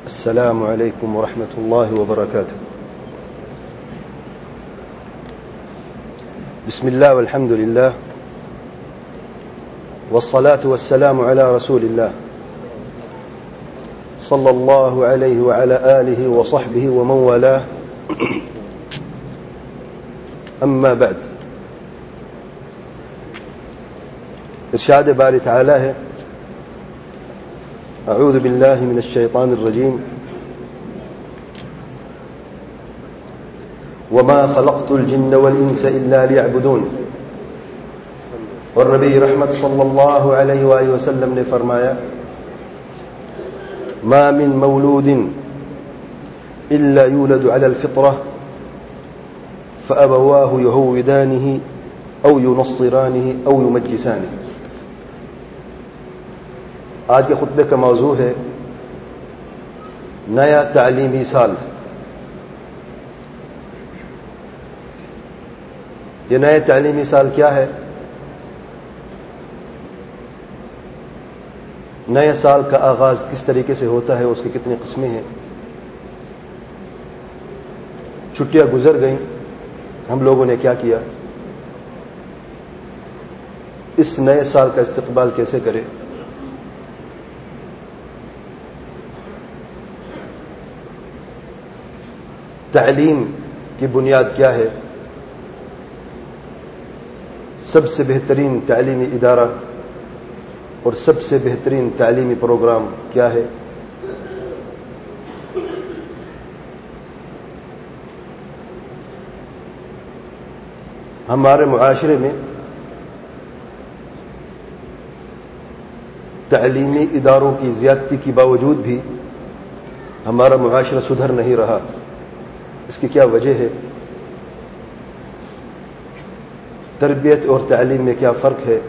السلام عليكم ورحمة الله وبركاته. بسم الله والحمد لله والصلاة والسلام على رسول الله صلى الله عليه وعلى آله وصحبه ومن والاه. أما بعد، ارشاد باری تعالی ہے: اعوذ باللہ من الشیطان الرجیم وما خلقت الجن والانس الا ليعبدون. اور نبی رحمت صلی اللہ علیہ وآلہ وسلم نے فرمایا: ما من مولود الا يولد على الفطرة فأبواه يهودانه او ينصرانه او يمجسانه. آج کے خطبے کا موضوع ہے نیا تعلیمی سال. یہ نیا تعلیمی سال کیا ہے؟ نئے سال کا آغاز کس طریقے سے ہوتا ہے، اس کی کتنی قسمیں ہیں. چھٹیاں گزر گئیں، ہم لوگوں نے کیا کیا؟ اس نئے سال کا استقبال کیسے کرے؟ تعلیم کی بنیاد کیا ہے؟ سب سے بہترین تعلیمی ادارہ اور سب سے بہترین تعلیمی پروگرام کیا ہے؟ ہمارے معاشرے میں تعلیمی اداروں کی زیادتی کے باوجود بھی ہمارا معاشرہ سدھر نہیں رہا. اس کی کیا وجہ ہے؟ تربیت اور تعلیم میں کیا فرق ہے؟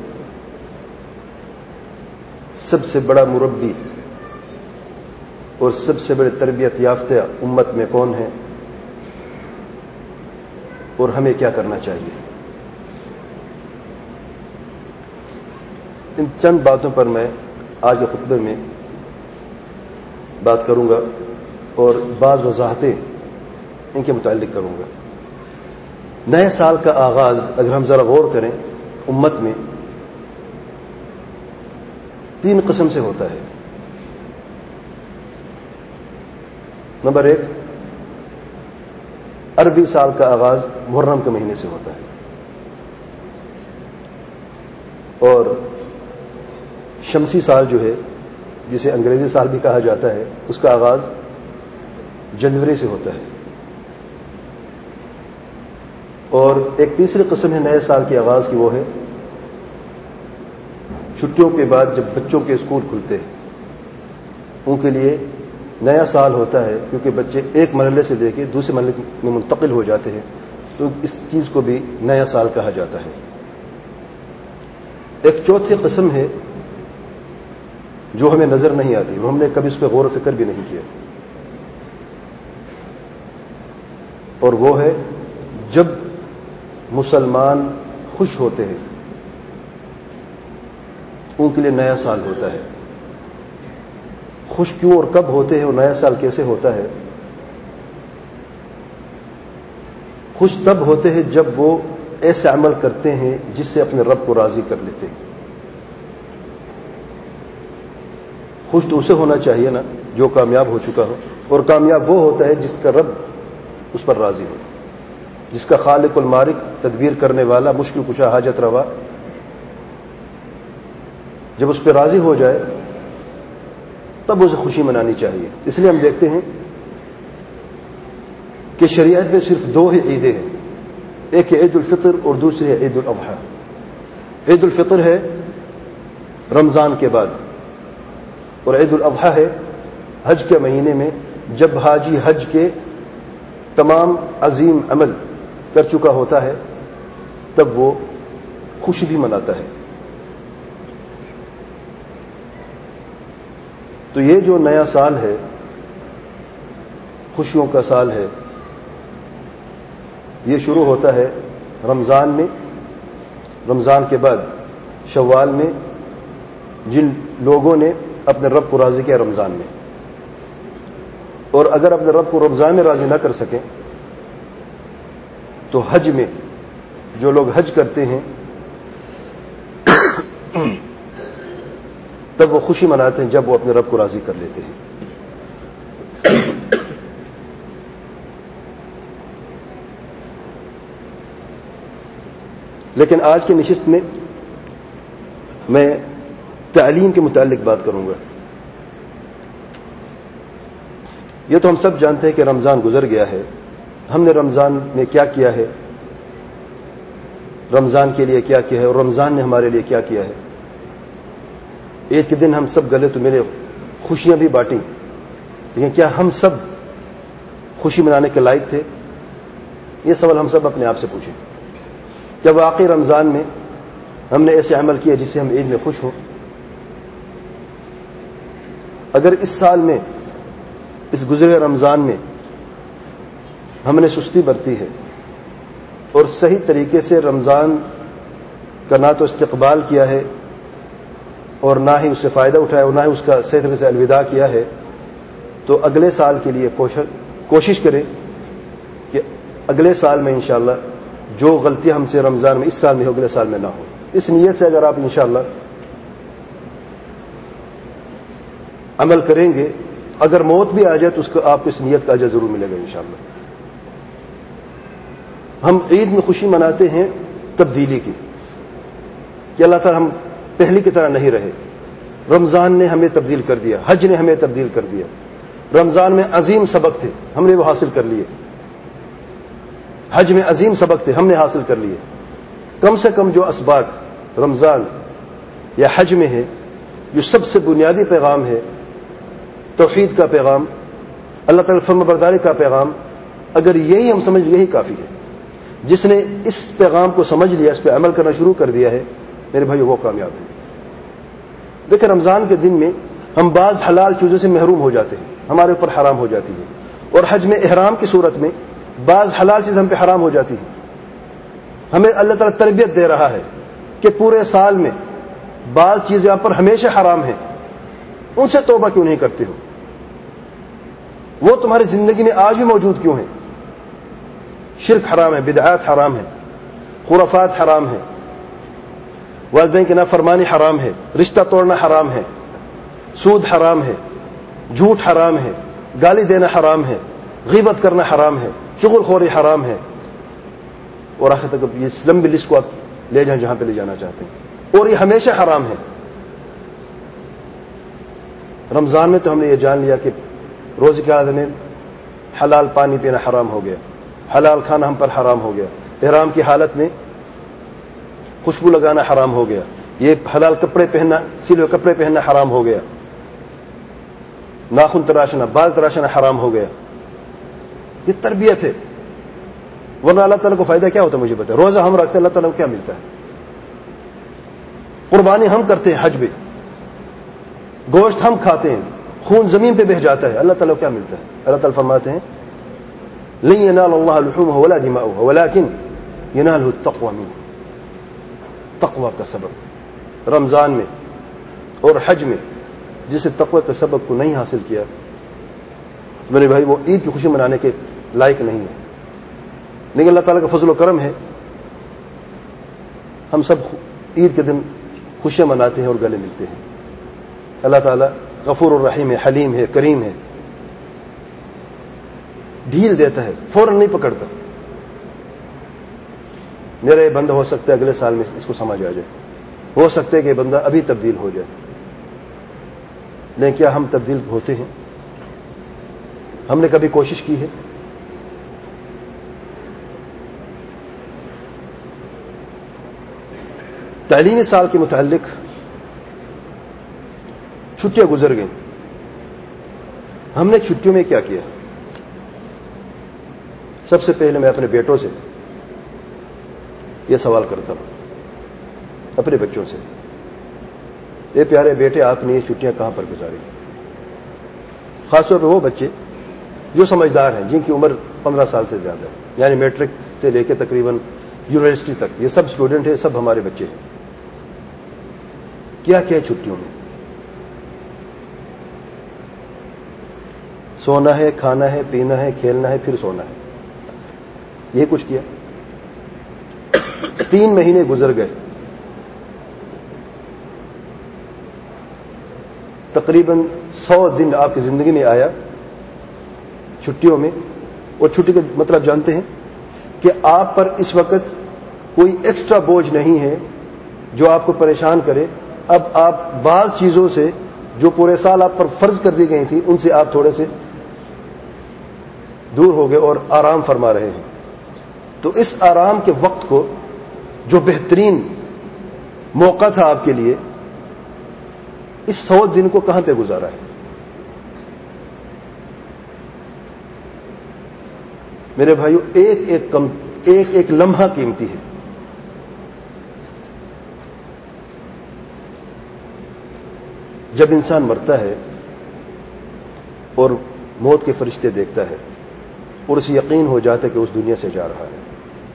سب سے بڑا مربی اور سب سے بڑے تربیت یافتہ امت میں کون ہے اور ہمیں کیا کرنا چاہیے؟ ان چند باتوں پر میں آج کے خطبے میں بات کروں گا اور بعض وضاحتیں ان کے متعلق کروں گا. نئے سال کا آغاز اگر ہم ذرا غور کریں امت میں 3 قسم سے ہوتا ہے. نمبر 1، عربی سال کا آغاز محرم کے مہینے سے ہوتا ہے اور شمسی سال جو ہے جسے انگریزی سال بھی کہا جاتا ہے اس کا آغاز جنوری سے ہوتا ہے. اور ایک تیسری قسم ہے نئے سال کے آغاز کی، وہ ہے چھٹیوں کے بعد جب بچوں کے اسکول کھلتے ہیں ان کے لیے نیا سال ہوتا ہے، کیونکہ بچے ایک مرحلے سے لے کے دوسرے مرحلے میں منتقل ہو جاتے ہیں، تو اس چیز کو بھی نیا سال کہا جاتا ہے. ایک چوتھی قسم ہے جو ہمیں نظر نہیں آتی، وہ ہم نے کبھی اس پہ غور و فکر بھی نہیں کیا، اور وہ ہے جب مسلمان خوش ہوتے ہیں ان کے لیے نیا سال ہوتا ہے. خوش کیوں اور کب ہوتے ہیں اور نیا سال کیسے ہوتا ہے؟ خوش تب ہوتے ہیں جب وہ ایسے عمل کرتے ہیں جس سے اپنے رب کو راضی کر لیتے ہیں. خوش تو اسے ہونا چاہیے نا جو کامیاب ہو چکا ہو، اور کامیاب وہ ہوتا ہے جس کا رب اس پر راضی ہو، جس کا خالق المالک تدبیر کرنے والا مشکل کشا حاجت روا جب اس پہ راضی ہو جائے تب اسے خوشی منانی چاہیے. اس لیے ہم دیکھتے ہیں کہ شریعت میں صرف 2 ہی عیدیں ہیں، ایک ہے عید الفطر اور دوسری ہے عید الاضحیٰ. عید الفطر ہے رمضان کے بعد اور عید الاضحیٰ ہے حج کے مہینے میں، جب حاجی حج کے تمام عظیم عمل کر چکا ہوتا ہے تب وہ خوشی بھی مناتا ہے. تو یہ جو نیا سال ہے خوشیوں کا سال ہے، یہ شروع ہوتا ہے رمضان میں، رمضان کے بعد شوال میں، جن لوگوں نے اپنے رب کو راضی کیا رمضان میں. اور اگر اپنے رب کو رمضان میں راضی نہ کر سکیں تو حج میں جو لوگ حج کرتے ہیں تب وہ خوشی مناتے ہیں جب وہ اپنے رب کو راضی کر لیتے ہیں. لیکن آج کی نشست میں تعلیم کے متعلق بات کروں گا. یہ تو ہم سب جانتے ہیں کہ رمضان گزر گیا ہے. ہم نے رمضان میں کیا کیا ہے, رمضان کے لیے کیا کیا ہے, اور رمضان نے ہمارے لیے کیا کیا ہے. عید کے دن ہم سب گلے تو ملے, خوشیاں بھی بانٹیں, لیکن کیا ہم سب خوشی منانے کے لائق تھے؟ یہ سوال ہم سب اپنے آپ سے پوچھیں. کیا واقعی رمضان میں ہم نے ایسے عمل کیا جس سے ہم عید میں خوش ہوں؟ اگر اس سال میں, اس گزرے رمضان میں ہم نے سستی برتی ہے اور صحیح طریقے سے رمضان کا نہ تو استقبال کیا ہے اور نہ ہی اس سے فائدہ اٹھایا اور نہ ہی اس کا صحیح طریقے سے الوداع کیا ہے, تو اگلے سال کے لیے کوشش کریں کہ اگلے سال میں انشاءاللہ جو غلطیاں ہم سے رمضان میں اس سال میں ہو اگلے سال میں نہ ہو. اس نیت سے اگر آپ انشاءاللہ عمل کریں گے, اگر موت بھی آ جائے تو اس کو آپ کو اس نیت کا اجر ضرور ملے گا انشاءاللہ. ہم عید میں خوشی مناتے ہیں تبدیلی کی, کہ اللہ تعالی ہم پہلی کی طرح نہیں رہے. رمضان نے ہمیں تبدیل کر دیا, حج نے ہمیں تبدیل کر دیا. رمضان میں عظیم سبق تھے, ہم نے وہ حاصل کر لیے. حج میں عظیم سبق تھے, ہم نے حاصل کر لیے. کم سے کم جو اسباق رمضان یا حج میں ہے, جو سب سے بنیادی پیغام ہے, توحید کا پیغام, اللہ تعالی فرمانبرداری کا پیغام, اگر یہی ہم سمجھ, یہی کافی ہے. جس نے اس پیغام کو سمجھ لیا, اس پہ عمل کرنا شروع کر دیا ہے, میرے بھائی وہ کامیاب ہے. دیکھیں رمضان کے دن میں ہم بعض حلال چیزوں سے محروم ہو جاتے ہیں, ہمارے اوپر حرام ہو جاتی ہے, اور حج میں احرام کی صورت میں بعض حلال چیز ہم پہ حرام ہو جاتی ہے. ہمیں اللہ تعالیٰ تربیت دے رہا ہے کہ پورے سال میں بعض چیزیں آپ پر ہمیشہ حرام ہیں, ان سے توبہ کیوں نہیں کرتے ہو؟ وہ تمہاری زندگی میں آج بھی موجود کیوں ہیں؟ شرک حرام ہے, بدعات حرام ہے, خرافات حرام ہے, والدین کی نافرمانی حرام ہے, رشتہ توڑنا حرام ہے, سود حرام ہے, جھوٹ حرام ہے, گالی دینا حرام ہے, غیبت کرنا حرام ہے, چغل خوری حرام ہے, اور آخر تک یہ لمبی لسٹ کو آپ لے جائیں جہاں پہ لے جانا چاہتے ہیں, اور یہ ہمیشہ حرام ہے. رمضان میں تو ہم نے یہ جان لیا کہ روزے کے عادت میں حلال پانی پینا حرام ہو گیا, حلال کھانا ہم پر حرام ہو گیا, احرام کی حالت میں خوشبو لگانا حرام ہو گیا, یہ حلال کپڑے پہننا, سلے کپڑے پہننا حرام ہو گیا, ناخن تراشنا, بال تراشنا حرام ہو گیا. یہ تربیت ہے. ورنہ اللہ تعالیٰ کو فائدہ کیا ہوتا ہے مجھے بتائیں؟ روزہ ہم رکھتے ہیں, اللہ تعالیٰ کو کیا ملتا ہے؟ قربانی ہم کرتے ہیں حج میں, گوشت ہم کھاتے ہیں, خون زمین پہ بہ جاتا ہے, اللہ تعالیٰ کو کیا ملتا ہے؟ اللہ تعالیٰ فرماتے ہیں لن ينال الله لحومها ولا دماؤها ولكن يناله التقوى منكم. تقوی کا سبب رمضان میں اور حج میں جسے تقوی کے سبب کو نہیں حاصل کیا, میرے بھائی وہ عید کی خوشی منانے کے لائق نہیں ہے. لیکن اللہ تعالیٰ کا فضل و کرم ہے, ہم سب عید کے دن خوشیاں مناتے ہیں اور گلے ملتے ہیں. اللہ تعالیٰ غفور الرحیم ہے, حلیم ہے, کریم ہے, ڈھیل دیتا ہے, فوراً نہیں پکڑتا. میرا یہ بندہ ہو سکتا ہے اگلے سال میں اس کو سمجھ آ جائے, ہو سکتا ہے کہ یہ بندہ ابھی تبدیل ہو جائے. لیکن کیا ہم تبدیل ہوتے ہیں؟ ہم نے کبھی کوشش کی ہے؟ تعلیمی سال کے متعلق چھٹیاں گزر گئیں, ہم نے چھٹیوں میں کیا کیا؟ سب سے پہلے میں اپنے بیٹوں سے یہ سوال کرتا ہوں, اپنے بچوں سے, اے پیارے بیٹے آپ نے یہ چھٹیاں کہاں پر گزاری؟ خاص طور پہ وہ بچے جو سمجھدار ہیں, جن کی عمر 15 سال سے زیادہ ہے, یعنی میٹرک سے لے کے تقریباً یونیورسٹی تک, یہ سب اسٹوڈنٹ ہیں, سب ہمارے بچے ہیں. کیا کیا چھٹیوں میں؟ سونا ہے، کھانا ہے، پینا ہے، کھیلنا ہے، پھر سونا ہے. یہ کچھ کیا. 3 مہینے گزر گئے. تقریباً 100 دن آپ کی زندگی میں آیا چھٹیوں میں. اور چھٹی کا مطلب جانتے ہیں کہ آپ پر اس وقت کوئی ایکسٹرا بوجھ نہیں ہے جو آپ کو پریشان کرے. اب آپ بعض چیزوں سے جو پورے سال آپ پر فرض کر دی گئی تھی ان سے آپ تھوڑے سے دور ہو گئے اور آرام فرما رہے ہیں. تو اس آرام کے وقت کو جو بہترین موقع تھا آپ کے لیے، اس 100 دن کو کہاں پہ گزارا ہے؟ میرے بھائیو، ایک لمحہ قیمتی ہے. جب انسان مرتا ہے اور موت کے فرشتے دیکھتا ہے اور اسے یقین ہو جاتا ہے کہ اس دنیا سے جا رہا ہے،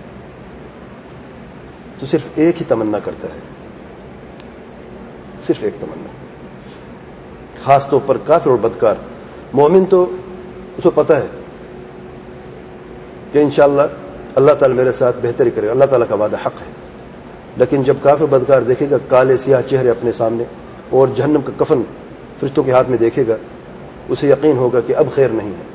تو صرف ایک ہی تمنا کرتا ہے، صرف ایک تمنا. خاص طور پر کافر اور بدکار. مومن تو اس کو پتا ہے کہ انشاءاللہ اللہ تعالی میرے ساتھ بہتری کرے گا، اللہ تعالیٰ کا وعدہ حق ہے. لیکن جب کافر بدکار دیکھے گا کالے سیاہ چہرے اپنے سامنے اور جہنم کا کفن فرشتوں کے ہاتھ میں دیکھے گا، اسے یقین ہوگا کہ اب خیر نہیں ہے.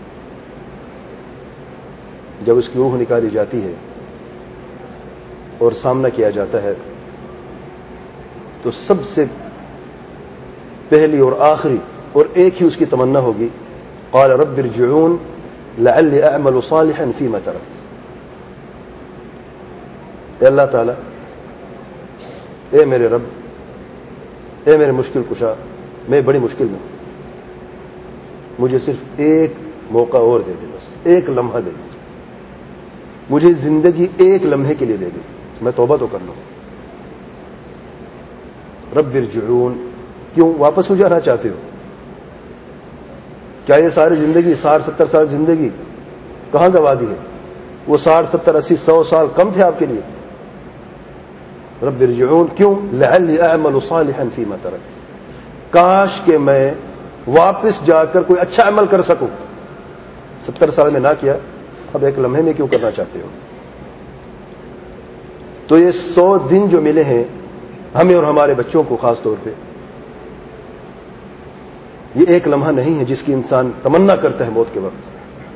جب اس کی روح نکالی جاتی ہے اور سامنا کیا جاتا ہے تو سب سے پہلی اور آخری اور ایک ہی اس کی تمنا ہوگی، قال رب ارجعون لعلی اعمل صالحا فیما ترکت. اے اللہ تعالی، اے میرے رب، اے میرے مشکل کشا، میں بڑی مشکل میں ہوں، مجھے صرف ایک موقع اور دے دے، بس ایک لمحہ دے دے، مجھے زندگی ایک لمحے کے لیے دے دے، میں توبہ تو کر لوں. رب ارجعون. کیوں واپس ہو جانا چاہتے ہو؟ کیا یہ ساری زندگی 60-70 سال زندگی کہاں گوا دی ہے؟ وہ 60-70-80-100 سال کم تھے آپ کے لیے؟ رب ارجعون. کیوں؟ لعلی اعمل صالحا فیما ترکت. کاش کہ میں واپس جا کر کوئی اچھا عمل کر سکوں. 70 سال میں نہ کیا، اب ایک لمحے میں کیوں کرنا چاہتے ہو؟ تو یہ 100 دن جو ملے ہیں ہمیں اور ہمارے بچوں کو خاص طور پہ، یہ ایک لمحہ نہیں ہے جس کی انسان تمنا کرتا ہے موت کے وقت.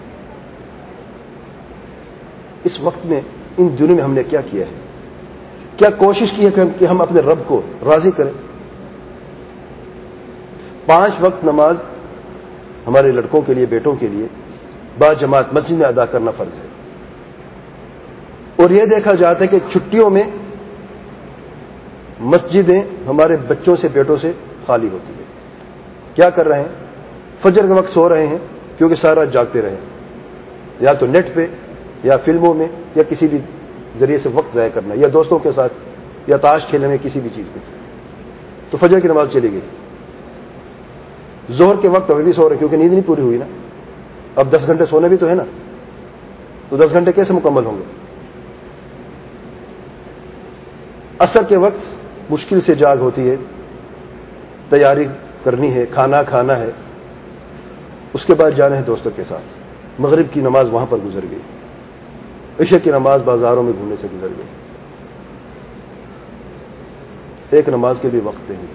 اس وقت میں، ان دنوں میں ہم نے کیا کیا ہے؟ کیا کوشش کی ہے کہ ہم اپنے رب کو راضی کریں؟ 5 وقت نماز ہمارے لڑکوں کے لیے، بیٹوں کے لیے با جماعت مسجد میں ادا کرنا فرض ہے. اور یہ دیکھا جاتا ہے کہ چھٹیوں میں مسجدیں ہمارے بچوں سے، بیٹوں سے خالی ہوتی ہیں. کیا کر رہے ہیں؟ فجر کے وقت سو رہے ہیں کیونکہ سارا جاگتے رہے، یا تو نیٹ پہ یا فلموں میں یا کسی بھی ذریعے سے وقت ضائع کرنا، یا دوستوں کے ساتھ یا تاش کھیلنے میں، کسی بھی چیز میں. تو فجر کی نماز چلی گئی. ظہر کے وقت ابھی بھی سو رہے کیونکہ نیند نہیں پوری ہوئی نا. اب 10 گھنٹے سونے بھی تو ہے نا، تو 10 گھنٹے کیسے مکمل ہوں گے؟ عصر کے وقت مشکل سے جاگ ہوتی ہے، تیاری کرنی ہے، کھانا کھانا ہے، اس کے بعد جانا ہے دوستوں کے ساتھ. مغرب کی نماز وہاں پر گزر گئی، عشاء کی نماز بازاروں میں گھومنے سے گزر گئی. ایک نماز کے بھی وقت نہیں.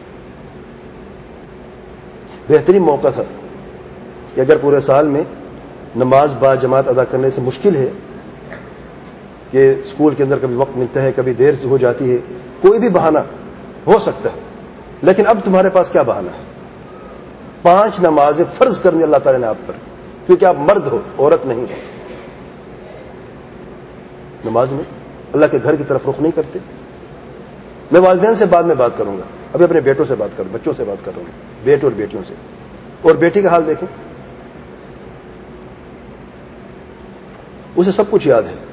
بہترین موقع تھا کہ اگر پورے سال میں نماز با جماعت ادا کرنے سے مشکل ہے کہ اسکول کے اندر کبھی وقت ملتا ہے، کبھی دیر سے ہو جاتی ہے، کوئی بھی بہانہ ہو سکتا ہے، لیکن اب تمہارے پاس کیا بہانہ ہے؟ 5 نمازیں فرض کرنی اللہ تعالی نے آپ پر، کیونکہ آپ مرد ہو، عورت نہیں ہو. نماز میں اللہ کے گھر کی طرف رخ نہیں کرتے. میں والدین سے بعد میں بات کروں گا، ابھی اپنے بیٹوں سے بات کروں، بچوں سے بات کر رہا ہوں، بیٹے اور بیٹیوں سے. اور بیٹی کا حال دیکھیں، اسے سب کچھ یاد ہے،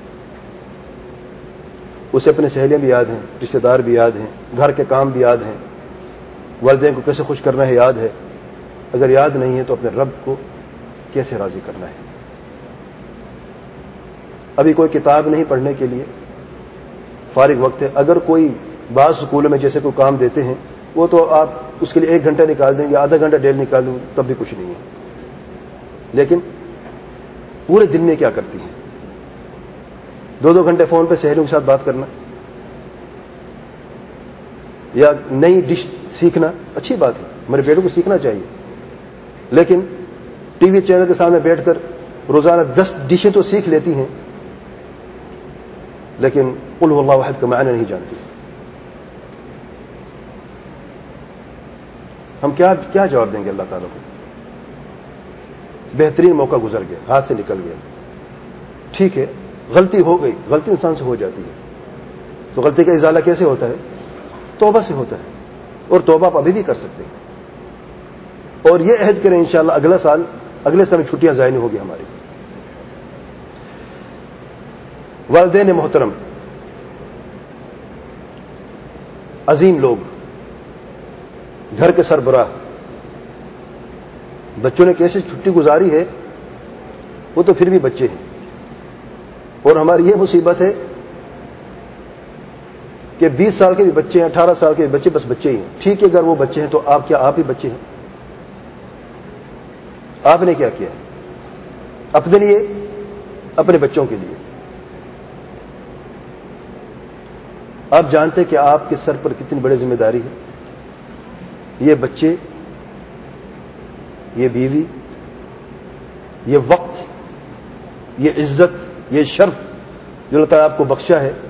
اسے اپنے سہیلیاں بھی یاد ہیں، رشتہ دار بھی یاد ہیں، گھر کے کام بھی یاد ہیں، والدین کو کیسے خوش کرنا ہے یاد ہے. اگر یاد نہیں ہے تو اپنے رب کو کیسے راضی کرنا ہے؟ ابھی کوئی کتاب نہیں پڑھنے کے لیے، فارغ وقت ہے. اگر کوئی بعض سکولوں میں جیسے کوئی کام دیتے ہیں، وہ تو آپ اس کے لیے 1 گھنٹہ نکال دیں یا آدھا گھنٹہ ڈیل نکال دیں، تب بھی کچھ نہیں ہے. لیکن پورے دن میں کیا کرتی ہیں؟ 2 گھنٹے فون پہ سہیلیوں کے ساتھ بات کرنا یا نئی ڈش سیکھنا اچھی بات ہے، ہمارے بیٹوں کو سیکھنا چاہیے، لیکن ٹی وی چینل کے سامنے بیٹھ کر روزانہ 10 ڈشیں تو سیکھ لیتی ہیں، لیکن قل هو اللہ احد کا معنی نہیں جانتی۔ ہم کیا جواب دیں گے اللہ تعالیٰ کو؟ بہترین موقع گزر گیا، ہاتھ سے نکل گیا، ٹھیک ہے غلطی ہو گئی، غلطی انسان سے ہو جاتی ہے، تو غلطی کا ازالہ کیسے ہوتا ہے؟ توبہ سے ہوتا ہے، اور توبہ آپ ابھی بھی کر سکتے ہیں، اور یہ عہد کریں انشاءاللہ اگلے سال چھٹیاں ضائع نہیں ہوگی ہماری۔ والدین محترم، عظیم لوگ، گھر کے سربراہ، بچوں نے کیسے چھٹی گزاری ہے، وہ تو پھر بھی بچے ہیں، اور ہماری یہ مصیبت ہے کہ 20 سال کے بھی بچے ہیں، 18 سال کے بھی بچے، بس بچے ہی ہیں۔ ٹھیک ہے اگر وہ بچے ہیں تو آپ ہی بچے ہیں؟ آپ نے کیا کیا اپنے لیے، اپنے بچوں کے لیے؟ آپ جانتے کہ آپ کے سر پر کتنی بڑی ذمہ داری ہے؟ یہ بچے، یہ بیوی، یہ وقت، یہ عزت، یہ شرف جو اللہ تعالیٰ آپ کو بخشا ہے،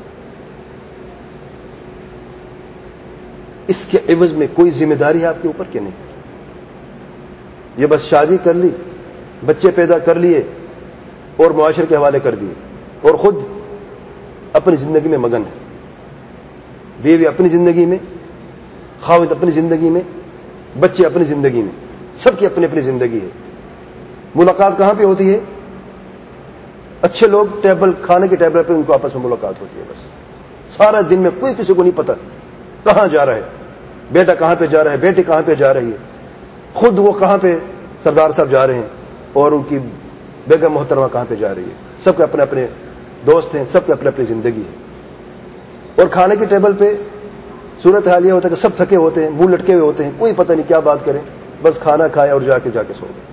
اس کے عوض میں کوئی ذمہ داری ہے آپ کے اوپر کہ نہیں؟ یہ بس شادی کر لی، بچے پیدا کر لیے اور معاشرے کے حوالے کر دیے، اور خود اپنی زندگی میں مگن ہے، بیوی اپنی زندگی میں، خاوند اپنی زندگی میں، بچے اپنی زندگی میں، سب کی اپنی اپنی زندگی ہے۔ ملاقات کہاں پہ ہوتی ہے؟ اچھے لوگ کھانے کے ٹیبل پہ ان کو آپس میں ملاقات ہوتی ہے، بس سارا دن میں کوئی کسی کو نہیں پتا کہاں جا رہا ہے، بیٹا کہاں پہ جا رہا ہے، بیٹی کہاں پہ جا رہی ہے، خود وہ کہاں پہ سردار صاحب جا رہے ہیں، اور ان کی بیگم محترمہ کہاں پہ جا رہی ہے۔ سب کے اپنے اپنے دوست ہیں، سب کے اپنے اپنی زندگی ہے، اور کھانے کے ٹیبل پہ صورت حال یہ ہوتا ہے کہ سب تھکے ہوتے ہیں، منہ لٹکے ہوئے ہوتے ہیں، کوئی پتہ نہیں کیا بات کریں، بس کھانا کھائے اور جا کے سو گئے۔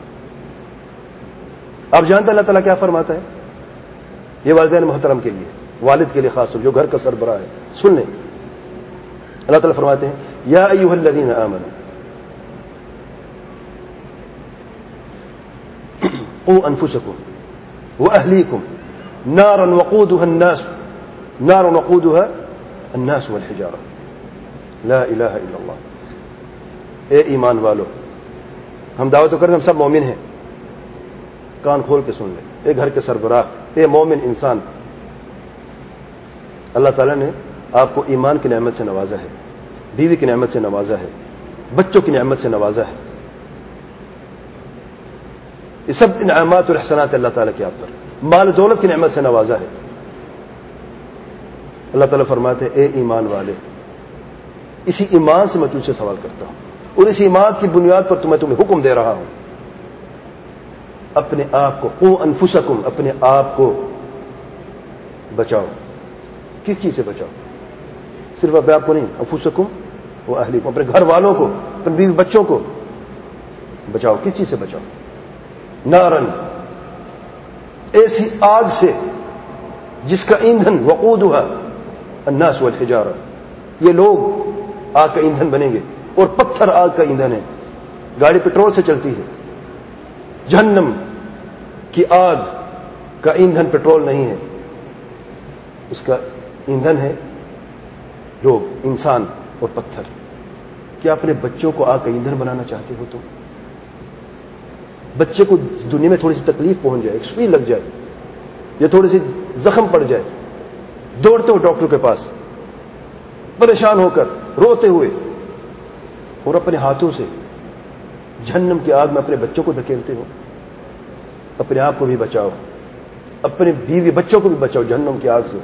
آپ جانتے اللہ تعالیٰ کیا فرماتا ہے؟ یہ والدین محترم کے لیے، والد کے لیے خاص طور جو گھر کا سربراہ ہے، سن لیں۔ اللہ تعالیٰ فرماتے ہیں یا ایھا الذین آمنوا قوا انفسکم واہلیکم نارا وقودها الناس والحجارہ لا الہ الا اللہ۔ اے ایمان والو، ہم دعوت تو کرتے ہیں ہم سب مومن ہیں، کان کھول کے سن لیں۔ اے گھر کے سربراہ، اے مومن انسان، اللہ تعالیٰ نے آپ کو ایمان کی نعمت سے نوازا ہے، بیوی کی نعمت سے نوازا ہے، بچوں کی نعمت سے نوازا ہے، یہ سب انعامات اور احسانات اللہ تعالیٰ کے آپ پر، مال دولت کی نعمت سے نوازا ہے۔ اللہ تعالیٰ فرماتے ہیں اے ایمان والے، اسی ایمان سے میں تجھ سے سوال کرتا ہوں، اور اس ایمان کی بنیاد پر تمہیں حکم دے رہا ہوں، اپنے آپ کو، قوا انفسکم، اپنے آپ کو بچاؤ۔ کس چیز سے بچاؤ؟ صرف اپنے آپ کو نہیں، انفسکم و اہلیکم، اپنے گھر والوں کو، اپنے بیوی بچوں کو بچاؤ۔ کس چیز سے بچاؤ؟ نارن، ایسی آگ سے جس کا ایندھن وقودها الناس والحجارہ، یہ لوگ آگ کا ایندھن بنیں گے، اور پتھر آگ کا ایندھن ہے۔ گاڑی پیٹرول سے چلتی ہے، جہنم کی آگ کا ایندھن پیٹرول نہیں ہے، اس کا ایندھن ہے لوگ، انسان اور پتھر۔ کیا اپنے بچوں کو آگ کا ایندھن بنانا چاہتے ہو؟ تو بچے کو دنیا میں تھوڑی سی تکلیف پہنچ جائے، ایک سوئی لگ جائے، یا تھوڑی سی زخم پڑ جائے، دوڑتے ہو ڈاکٹر کے پاس پریشان ہو کر، روتے ہوئے، اور اپنے ہاتھوں سے جہنم کی آگ میں اپنے بچوں کو دھکیلتے ہو۔ اپنے آپ کو بھی بچاؤ، اپنے بیوی بچوں کو بھی بچاؤ جہنم کی آگ سے۔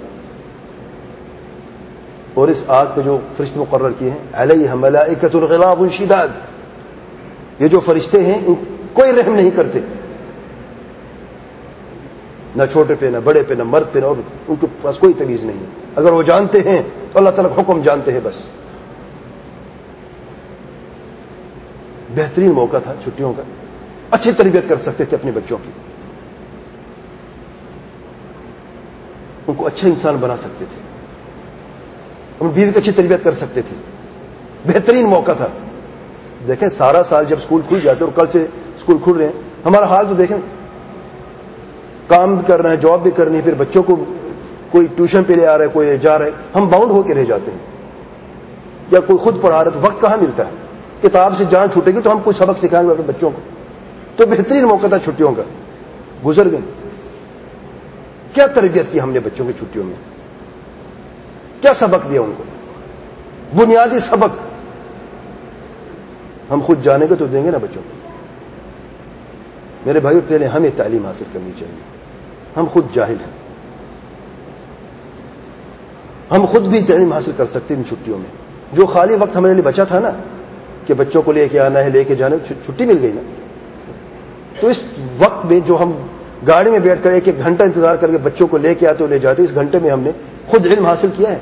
اور اس آگ پہ جو فرشتے مقرر کیے ہیں، علیہ ملائکۃ غلاظ شداد، یہ جو فرشتے ہیں ان کوئی رحم نہیں کرتے، نہ چھوٹے پہ، نہ بڑے پہ، نہ مرد پہ، اور ان کے پاس کوئی تمیز نہیں۔ اگر وہ جانتے ہیں تو اللہ تعالیٰ کا حکم جانتے ہیں بس۔ بہترین موقع تھا چھٹیوں کا، اچھی تربیت کر سکتے تھے اپنے بچوں کی، ان کو اچھا انسان بنا سکتے تھے، ان بیوی کی اچھی تربیت کر سکتے تھے، بہترین موقع تھا. دیکھیں سارا سال جب اسکول کھل جاتے اور کل سے اسکول کھل رہے ہیں، ہمارا حال تو دیکھیں، کام بھی کر رہے ہیں، جاب بھی کرنی ہے، پھر بچوں کو کوئی ٹیوشن پہ لے آ رہا ہے، کوئی جا رہا ہے، ہم باؤنڈ ہو کے رہ جاتے ہیں. یا کوئی خود پڑھا رہا ہے تو وقت کہاں ملتا ہے؟ کتاب سے جان چھوٹے گی تو ہم کچھ سبق سکھائیں گے اپنے بچوں کو. تو بہترین موقع تھا چھٹیوں کا، گزر گئے. کیا تربیت کی ہم نے بچوں کی چھٹیوں میں؟ کیا سبق دیا ان کو؟ بنیادی سبق ہم خود جانے گے تو دیں گے نا بچوں کو. میرے بھائیو پہلے ہمیں تعلیم حاصل کرنی چاہیے. ہم خود جاہل ہیں، ہم خود بھی تعلیم حاصل کر سکتے ہیں ان چھٹیوں میں. جو خالی وقت ہمارے لیے بچا تھا نا کہ بچوں کو لے کے آنا ہے، لے کے جانا، چھٹی مل گئی نا، تو اس وقت میں جو ہم گاڑی میں بیٹھ کر ایک ایک گھنٹہ انتظار کر کے بچوں کو لے کے آتے اور لے جاتے، اس گھنٹے میں ہم نے خود علم حاصل کیا ہے،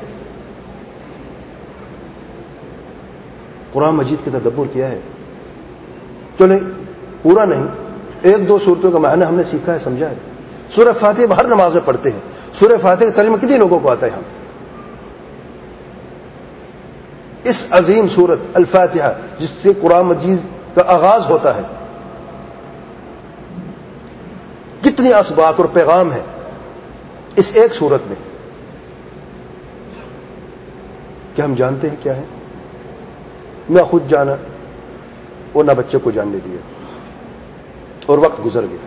قرآن مجید کا تدبر کیا ہے. چلیں پورا نہیں، ایک دو صورتوں کا معنی ہم نے سیکھا ہے، سمجھا ہے. سورہ فاتحہ ہر نماز میں پڑھتے ہیں. سورہ فاتحہ کا ترجمہ کتنے لوگوں کو آتا ہے؟ ہم اس عظیم سورت الفاتحہ جس سے قرآن مجید کا آغاز ہوتا ہے، کتنی اسباق اور پیغام ہے اس ایک سورت میں، کیا ہم جانتے ہیں کیا ہے؟ نہ خود جانا اور نہ بچے کو جاننے دیا، اور وقت گزر گیا.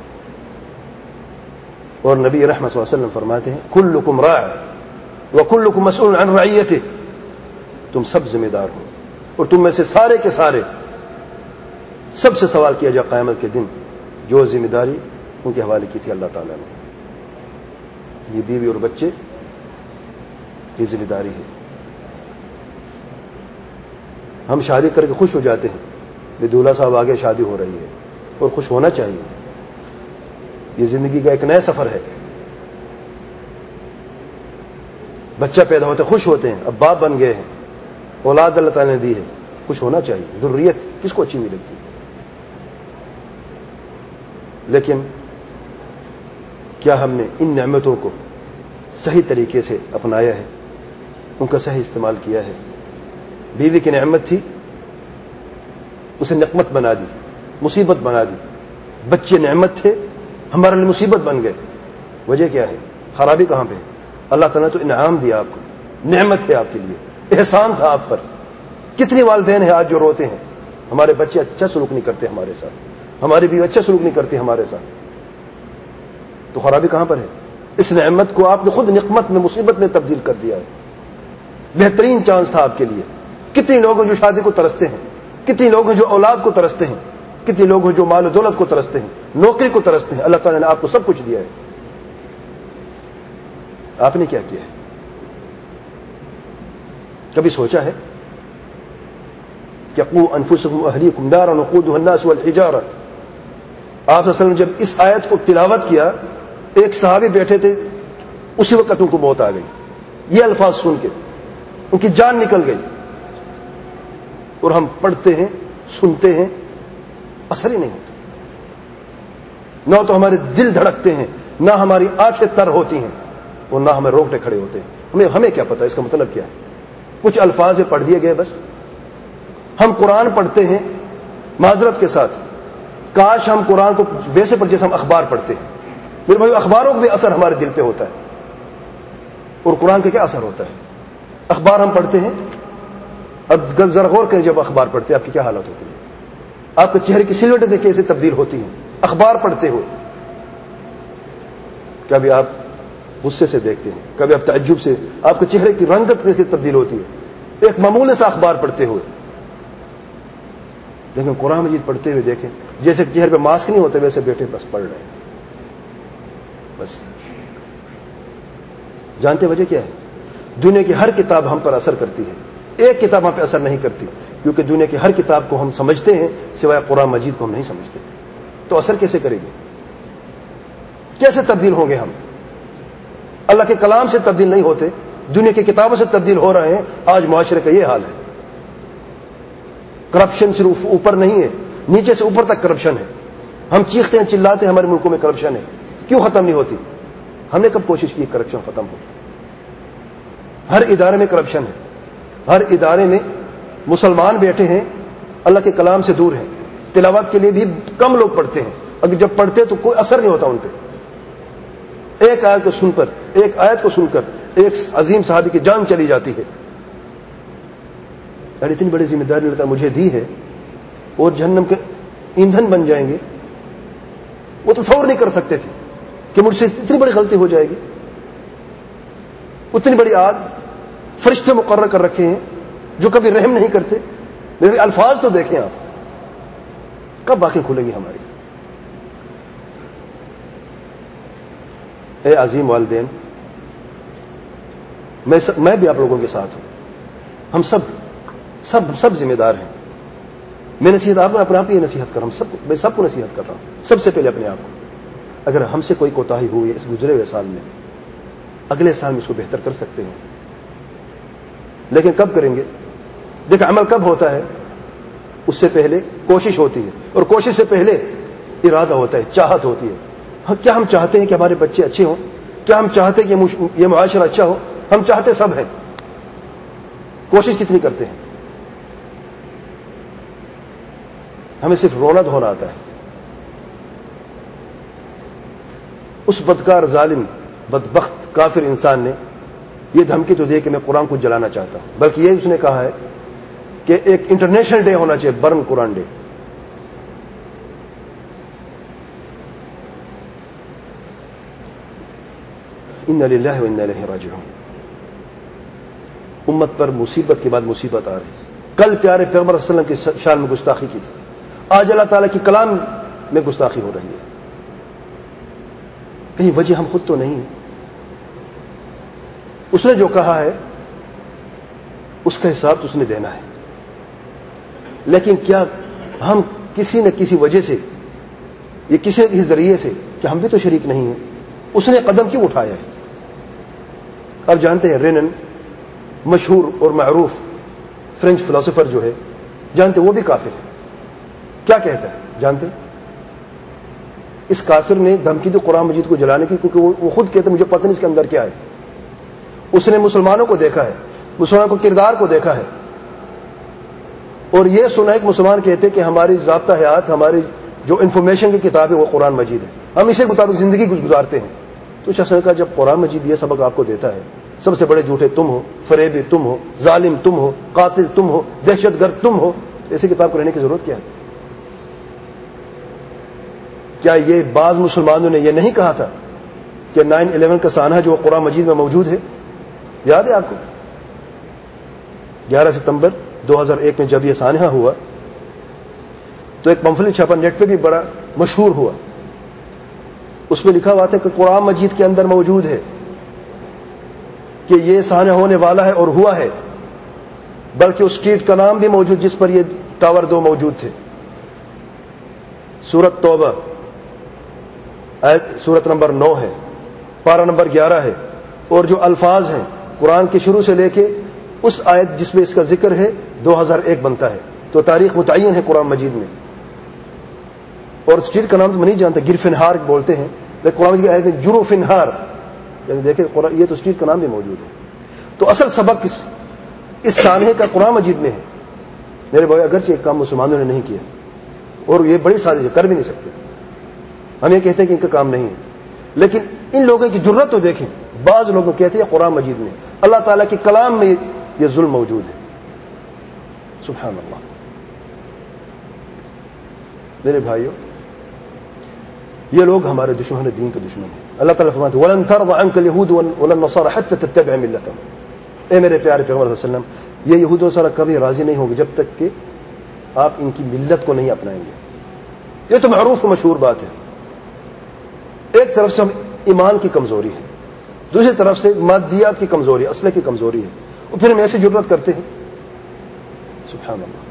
اور نبی رحمت صلی اللہ علیہ وسلم فرماتے ہیں کلکم راع وکلکم مسئول عن رعیتہ، تم سب ذمہ دار ہو اور تم میں سے سارے کے سارے سب سے سوال کیا جائے قیامت کے دن. جو ذمہ داری ان کے حوالے کی تھی اللہ تعالیٰ نے، یہ بیوی اور بچے، یہ ذمہ داری ہے. ہم شادی کر کے خوش ہو جاتے ہیں کہ دولہا صاحب آگے شادی ہو رہی ہے، اور خوش ہونا چاہیے. یہ زندگی کا ایک نیا سفر ہے. بچہ پیدا ہوتا ہے خوش ہوتے ہیں، اب باپ بن گئے ہیں، اولاد اللہ تعالیٰ نے دی ہے، خوش ہونا چاہیے. ذریت کس کو اچھی نہیں لگتی؟ لیکن کیا ہم نے ان نعمتوں کو صحیح طریقے سے اپنایا ہے؟ ان کا صحیح استعمال کیا ہے؟ بیوی کی نعمت تھی، اسے نقمت بنا دی، مصیبت بنا دی. بچے نعمت تھے، ہمارے لیے مصیبت بن گئے. وجہ کیا ہے؟ خرابی کہاں پہ ہے؟ اللہ تعالیٰ نے تو انعام دیا آپ کو، نعمت ہے آپ کے لیے، احسان تھا آپ پر. کتنے والدین ہیں آج جو روتے ہیں ہمارے بچے اچھا سلوک نہیں کرتے ہمارے ساتھ، ہماری بیوی اچھا سلوک نہیں کرتی ہمارے ساتھ. تو خرابی کہاں پر ہے؟ اس نعمت کو آپ نے خود نقمت میں، مصیبت میں تبدیل کر دیا ہے. بہترین چانس تھا آپ کے لیے. کتنے لوگ ہیں جو شادی کو ترستے ہیں، کتنے لوگ ہیں جو اولاد کو ترستے ہیں، کتنے لوگ ہیں جو مال و دولت کو ترستے ہیں، نوکری کو ترستے ہیں. اللہ تعالیٰ نے آپ کو سب کچھ دیا ہے، آپ نے کیا کیا ہے؟ کبھی سوچا ہے کہ قوا انفسکم واہلیکم نارا وقودها الناس والحجارہ؟ آپ صلی اللہ علیہ وسلم جب اس آیت کو تلاوت کیا، ایک صحابی بیٹھے تھے، اسی وقت ان کو موت آ گئی. یہ الفاظ سن کے ان کی جان نکل گئی. اور ہم پڑھتے ہیں، سنتے ہیں، اثر ہی نہیں ہوتا. نہ تو ہمارے دل دھڑکتے ہیں، نہ ہماری آنکھیں تر ہوتی ہیں، اور نہ ہمیں روکنے کھڑے ہوتے ہیں. ہمیں کیا پتا اس کا مطلب کیا ہے؟ کچھ الفاظ پڑھ دیے گئے بس. ہم قرآن پڑھتے ہیں معذرت کے ساتھ، کاش ہم قرآن کو ویسے پڑھ جیسے ہم اخبار پڑھتے ہیں. میرے بھائی اخباروں کا بھی اثر ہمارے دل پہ ہوتا ہے، اور قرآن کا کیا اثر ہوتا ہے؟ اخبار ہم پڑھتے ہیں، اب ذرا غور کریں، جب اخبار پڑھتے ہیں آپ کی کیا حالت ہوتی ہے؟ آپ کے چہرے کی سلوٹیں دیکھیں کیسے تبدیل ہوتی ہیں اخبار پڑھتے ہو. کبھی آپ غصے سے دیکھتے ہیں، کبھی آپ تعجب سے، آپ کے چہرے کی رنگت کیسے تبدیل ہوتی ہے ایک معمولی سا اخبار پڑھتے ہوئے. لیکن قرآن مجید پڑھتے ہوئے دیکھیں، جیسے چہرے پہ ماسک نہیں ہوتے ویسے بیٹھے بس پڑھ رہے ہیں. بس جانتے وجہ کیا ہے؟ دنیا کی ہر کتاب ہم پر اثر کرتی ہے، ایک کتاب ہم پہ اثر نہیں کرتی، کیونکہ دنیا کی ہر کتاب کو ہم سمجھتے ہیں سوائے قرآن مجید کو ہم نہیں سمجھتے. تو اثر کیسے کرے گی؟ کیسے تبدیل ہوں گے ہم؟ اللہ کے کلام سے تبدیل نہیں ہوتے، دنیا کی کتابوں سے تبدیل ہو رہے ہیں. آج معاشرے کا یہ حال ہے. کرپشن صرف اوپر نہیں ہے، نیچے سے اوپر تک کرپشن ہے. ہم چیختے ہیں چلاتے ہیں ہمارے ملکوں میں کرپشن ہے، کیوں ختم نہیں ہوتی؟ ہم نے کب کوشش کی کرپشن ختم ہو؟ ہر ادارے میں کرپشن ہے، ہر ادارے میں مسلمان بیٹھے ہیں اللہ کے کلام سے دور ہیں، تلاوت کے لیے بھی کم لوگ پڑھتے ہیں، اگر جب پڑھتے تو کوئی اثر نہیں ہوتا ان پہ۔ ایک آیت کو سن کر ایک عظیم صحابی کی جان چلی جاتی ہے۔ اور اتنی بڑی ذمہ داری اللہ مجھے دی ہے اور جہنم کے ایندھن بن جائیں گے، وہ تصور نہیں کر سکتے تھے کہ مجھ سے اتنی بڑی غلطی ہو جائے گی۔ اتنی بڑی آگ فرشتے مقرر کر رکھے ہیں جو کبھی رحم نہیں کرتے۔ میرے الفاظ تو دیکھیں آپ، کب آنکھیں کھلیں گی ہماری؟ اے عظیم والدین، میں بھی آپ لوگوں کے ساتھ ہوں، ہم سب ذمہ دار ہیں۔ میں نصیحت اپنے آپ ہی نصیحت کر رہا ہوں، میں سب کو نصیحت کر رہا ہوں، سب سے پہلے اپنے آپ کو۔ اگر ہم سے کوئی کوتاہی ہوئی ہے اس گزرے ہوئے سال میں، اگلے سال میں اس کو بہتر کر سکتے ہیں، لیکن کب کریں گے؟ دیکھ عمل کب ہوتا ہے؟ اس سے پہلے کوشش ہوتی ہے، اور کوشش سے پہلے ارادہ ہوتا ہے، چاہت ہوتی ہے۔ کیا ہم چاہتے ہیں کہ ہمارے بچے اچھے ہوں؟ کیا ہم چاہتے ہیں کہ یہ معاشرہ اچھا ہو؟ ہم چاہتے سب ہیں، کوشش کتنی کرتے ہیں؟ ہمیں صرف رونا دھونا آتا ہے۔ اس بدکار ظالم بدبخت کافر انسان نے یہ دھمکی تو دی کہ میں قرآن کو جلانا چاہتا ہوں، بلکہ یہ اس نے کہا ہے کہ ایک انٹرنیشنل ڈے ہونا چاہیے، برن قرآن ڈے۔ انا للہ و انا الیہ راجعون۔ امت پر مصیبت کے بعد مصیبت آ رہی۔ کل پیارے پیغمبر صلی اللہ علیہ وسلم کی شان میں گستاخی کی تھی، آج اللہ تعالیٰ کی کلام میں گستاخی ہو رہی ہے۔ کہیں وجہ ہم خود تو نہیں ہیں؟ اس نے جو کہا ہے اس کا حساب تو اس نے دینا ہے، لیکن کیا ہم کسی نہ کسی وجہ سے، یہ کسی نہ کسی ذریعے سے، کہ ہم بھی تو شریک نہیں ہیں؟ اس نے قدم کیوں اٹھایا ہے؟ اب جانتے ہیں رینن مشہور اور معروف فرینچ فلاسفر جو ہے، جانتے وہ بھی کافر ہے۔ کیا کہتا ہے جانتے؟ اس کافر نے دھمکی دی قرآن مجید کو جلانے کی، کیونکہ وہ خود کہتے مجھے پتہ نہیں اس کے اندر کیا ہے۔ اس نے مسلمانوں کو دیکھا ہے، مسلمانوں کو کردار کو دیکھا ہے، اور یہ سنا ہے کہ مسلمان کہتے کہ ہماری ضابطہ حیات، ہماری جو انفارمیشن کی کتاب ہے وہ قرآن مجید ہے، ہم اسے مطابق زندگی گزارتے ہیں۔ تو شخص نے کہا جب قرآن مجید یہ سبق آپ کو دیتا ہے، سب سے بڑے جھوٹے تم ہو، فریبی تم ہو، ظالم تم ہو، قاتل تم ہو، دہشت گرد تم ہو، ایسی کتاب کو رہنے کی ضرورت کیا ہے؟ کیا یہ بعض مسلمانوں نے یہ نہیں کہا تھا کہ 9/11 کا سانحہ جو قرآن مجید میں موجود ہے؟ یاد ہے آپ کو 11 ستمبر 2001 میں جب یہ سانحہ ہوا تو ایک پمفلٹ چھپا نیٹ پہ بھی بڑا مشہور ہوا، اس میں لکھا ہوا تھا کہ قرآن مجید کے اندر موجود ہے کہ یہ سانحہ ہونے والا ہے اور ہوا ہے، بلکہ اس اسٹریٹ کا نام بھی موجود جس پر یہ ٹاور 2 موجود تھے۔ سورت توبہ سورت نمبر 9 ہے، پارہ نمبر 11 ہے، اور جو الفاظ ہیں قرآن کے شروع سے لے کے اس آیت جس میں اس کا ذکر ہے 2001 بنتا ہے، تو تاریخ متعین ہے قرآن مجید میں۔ اور اسٹریٹ کا نام تو میں نہیں جانتا، گرفنہار بولتے ہیں، لیکن قرآن مجید کی آیت میں جروفنہار، یعنی دیکھیں یہ تو اسٹریٹ کا نام بھی موجود ہے۔ تو اصل سبق اس سانحے کا قرآن مجید میں ہے میرے بھائی، اگرچہ ایک کام مسلمانوں نے نہیں کیا اور یہ بڑی سازش کر بھی نہیں سکتے، ہم یہ کہتے ہیں کہ ان کا کام نہیں ہے، لیکن ان لوگوں کی جرت تو دیکھیں، بعض لوگوں کہتے ہیں قرآن مجید میں اللہ تعالیٰ کے کلام میں یہ ظلم موجود ہے۔ سبحان اللہ۔ میرے بھائیوں، یہ لوگ ہمارے دشمن دین کے دشمن ہیں۔ اللہ تعالیٰ فرماتے ہیں وَلَن تَرْضَ عَنْكَ الْيَهُودُ وَلَا النَّصَارَى حَتَّى تَتَّبِعَ مِلَّتَهُمْ۔ اے میرے پیارے پیغمبر صلی اللہ علیہ وسلم، یہ یہود و نصارہ کبھی راضی نہیں ہوں گے جب تک کہ آپ ان کی ملت کو نہیں اپنائیں گے۔ یہ تو معروف و مشہور بات ہے۔ ایک طرف سے ہم ایمان کی کمزوری ہے، دوسری طرف سے مادیات کی کمزوری، اسلحے کی کمزوری ہے، اور پھر ہم ایسی جرت کرتے ہیں۔ سبحان اللہ۔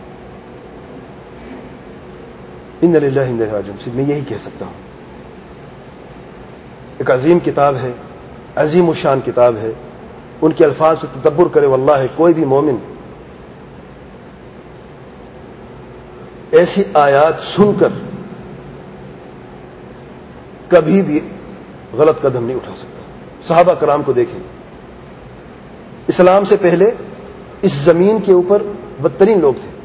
ان للہ و انا الیہ راجعون۔ میں یہی کہہ سکتا ہوں، ایک عظیم کتاب ہے، عظیم الشان کتاب ہے، ان کے الفاظ سے تدبر کرے، واللہ کوئی بھی مومن ایسی آیات سن کر کبھی بھی غلط قدم نہیں اٹھا سکتا. صحابہ کرام کو دیکھیں, اسلام سے پہلے اس زمین کے اوپر بدترین لوگ تھے,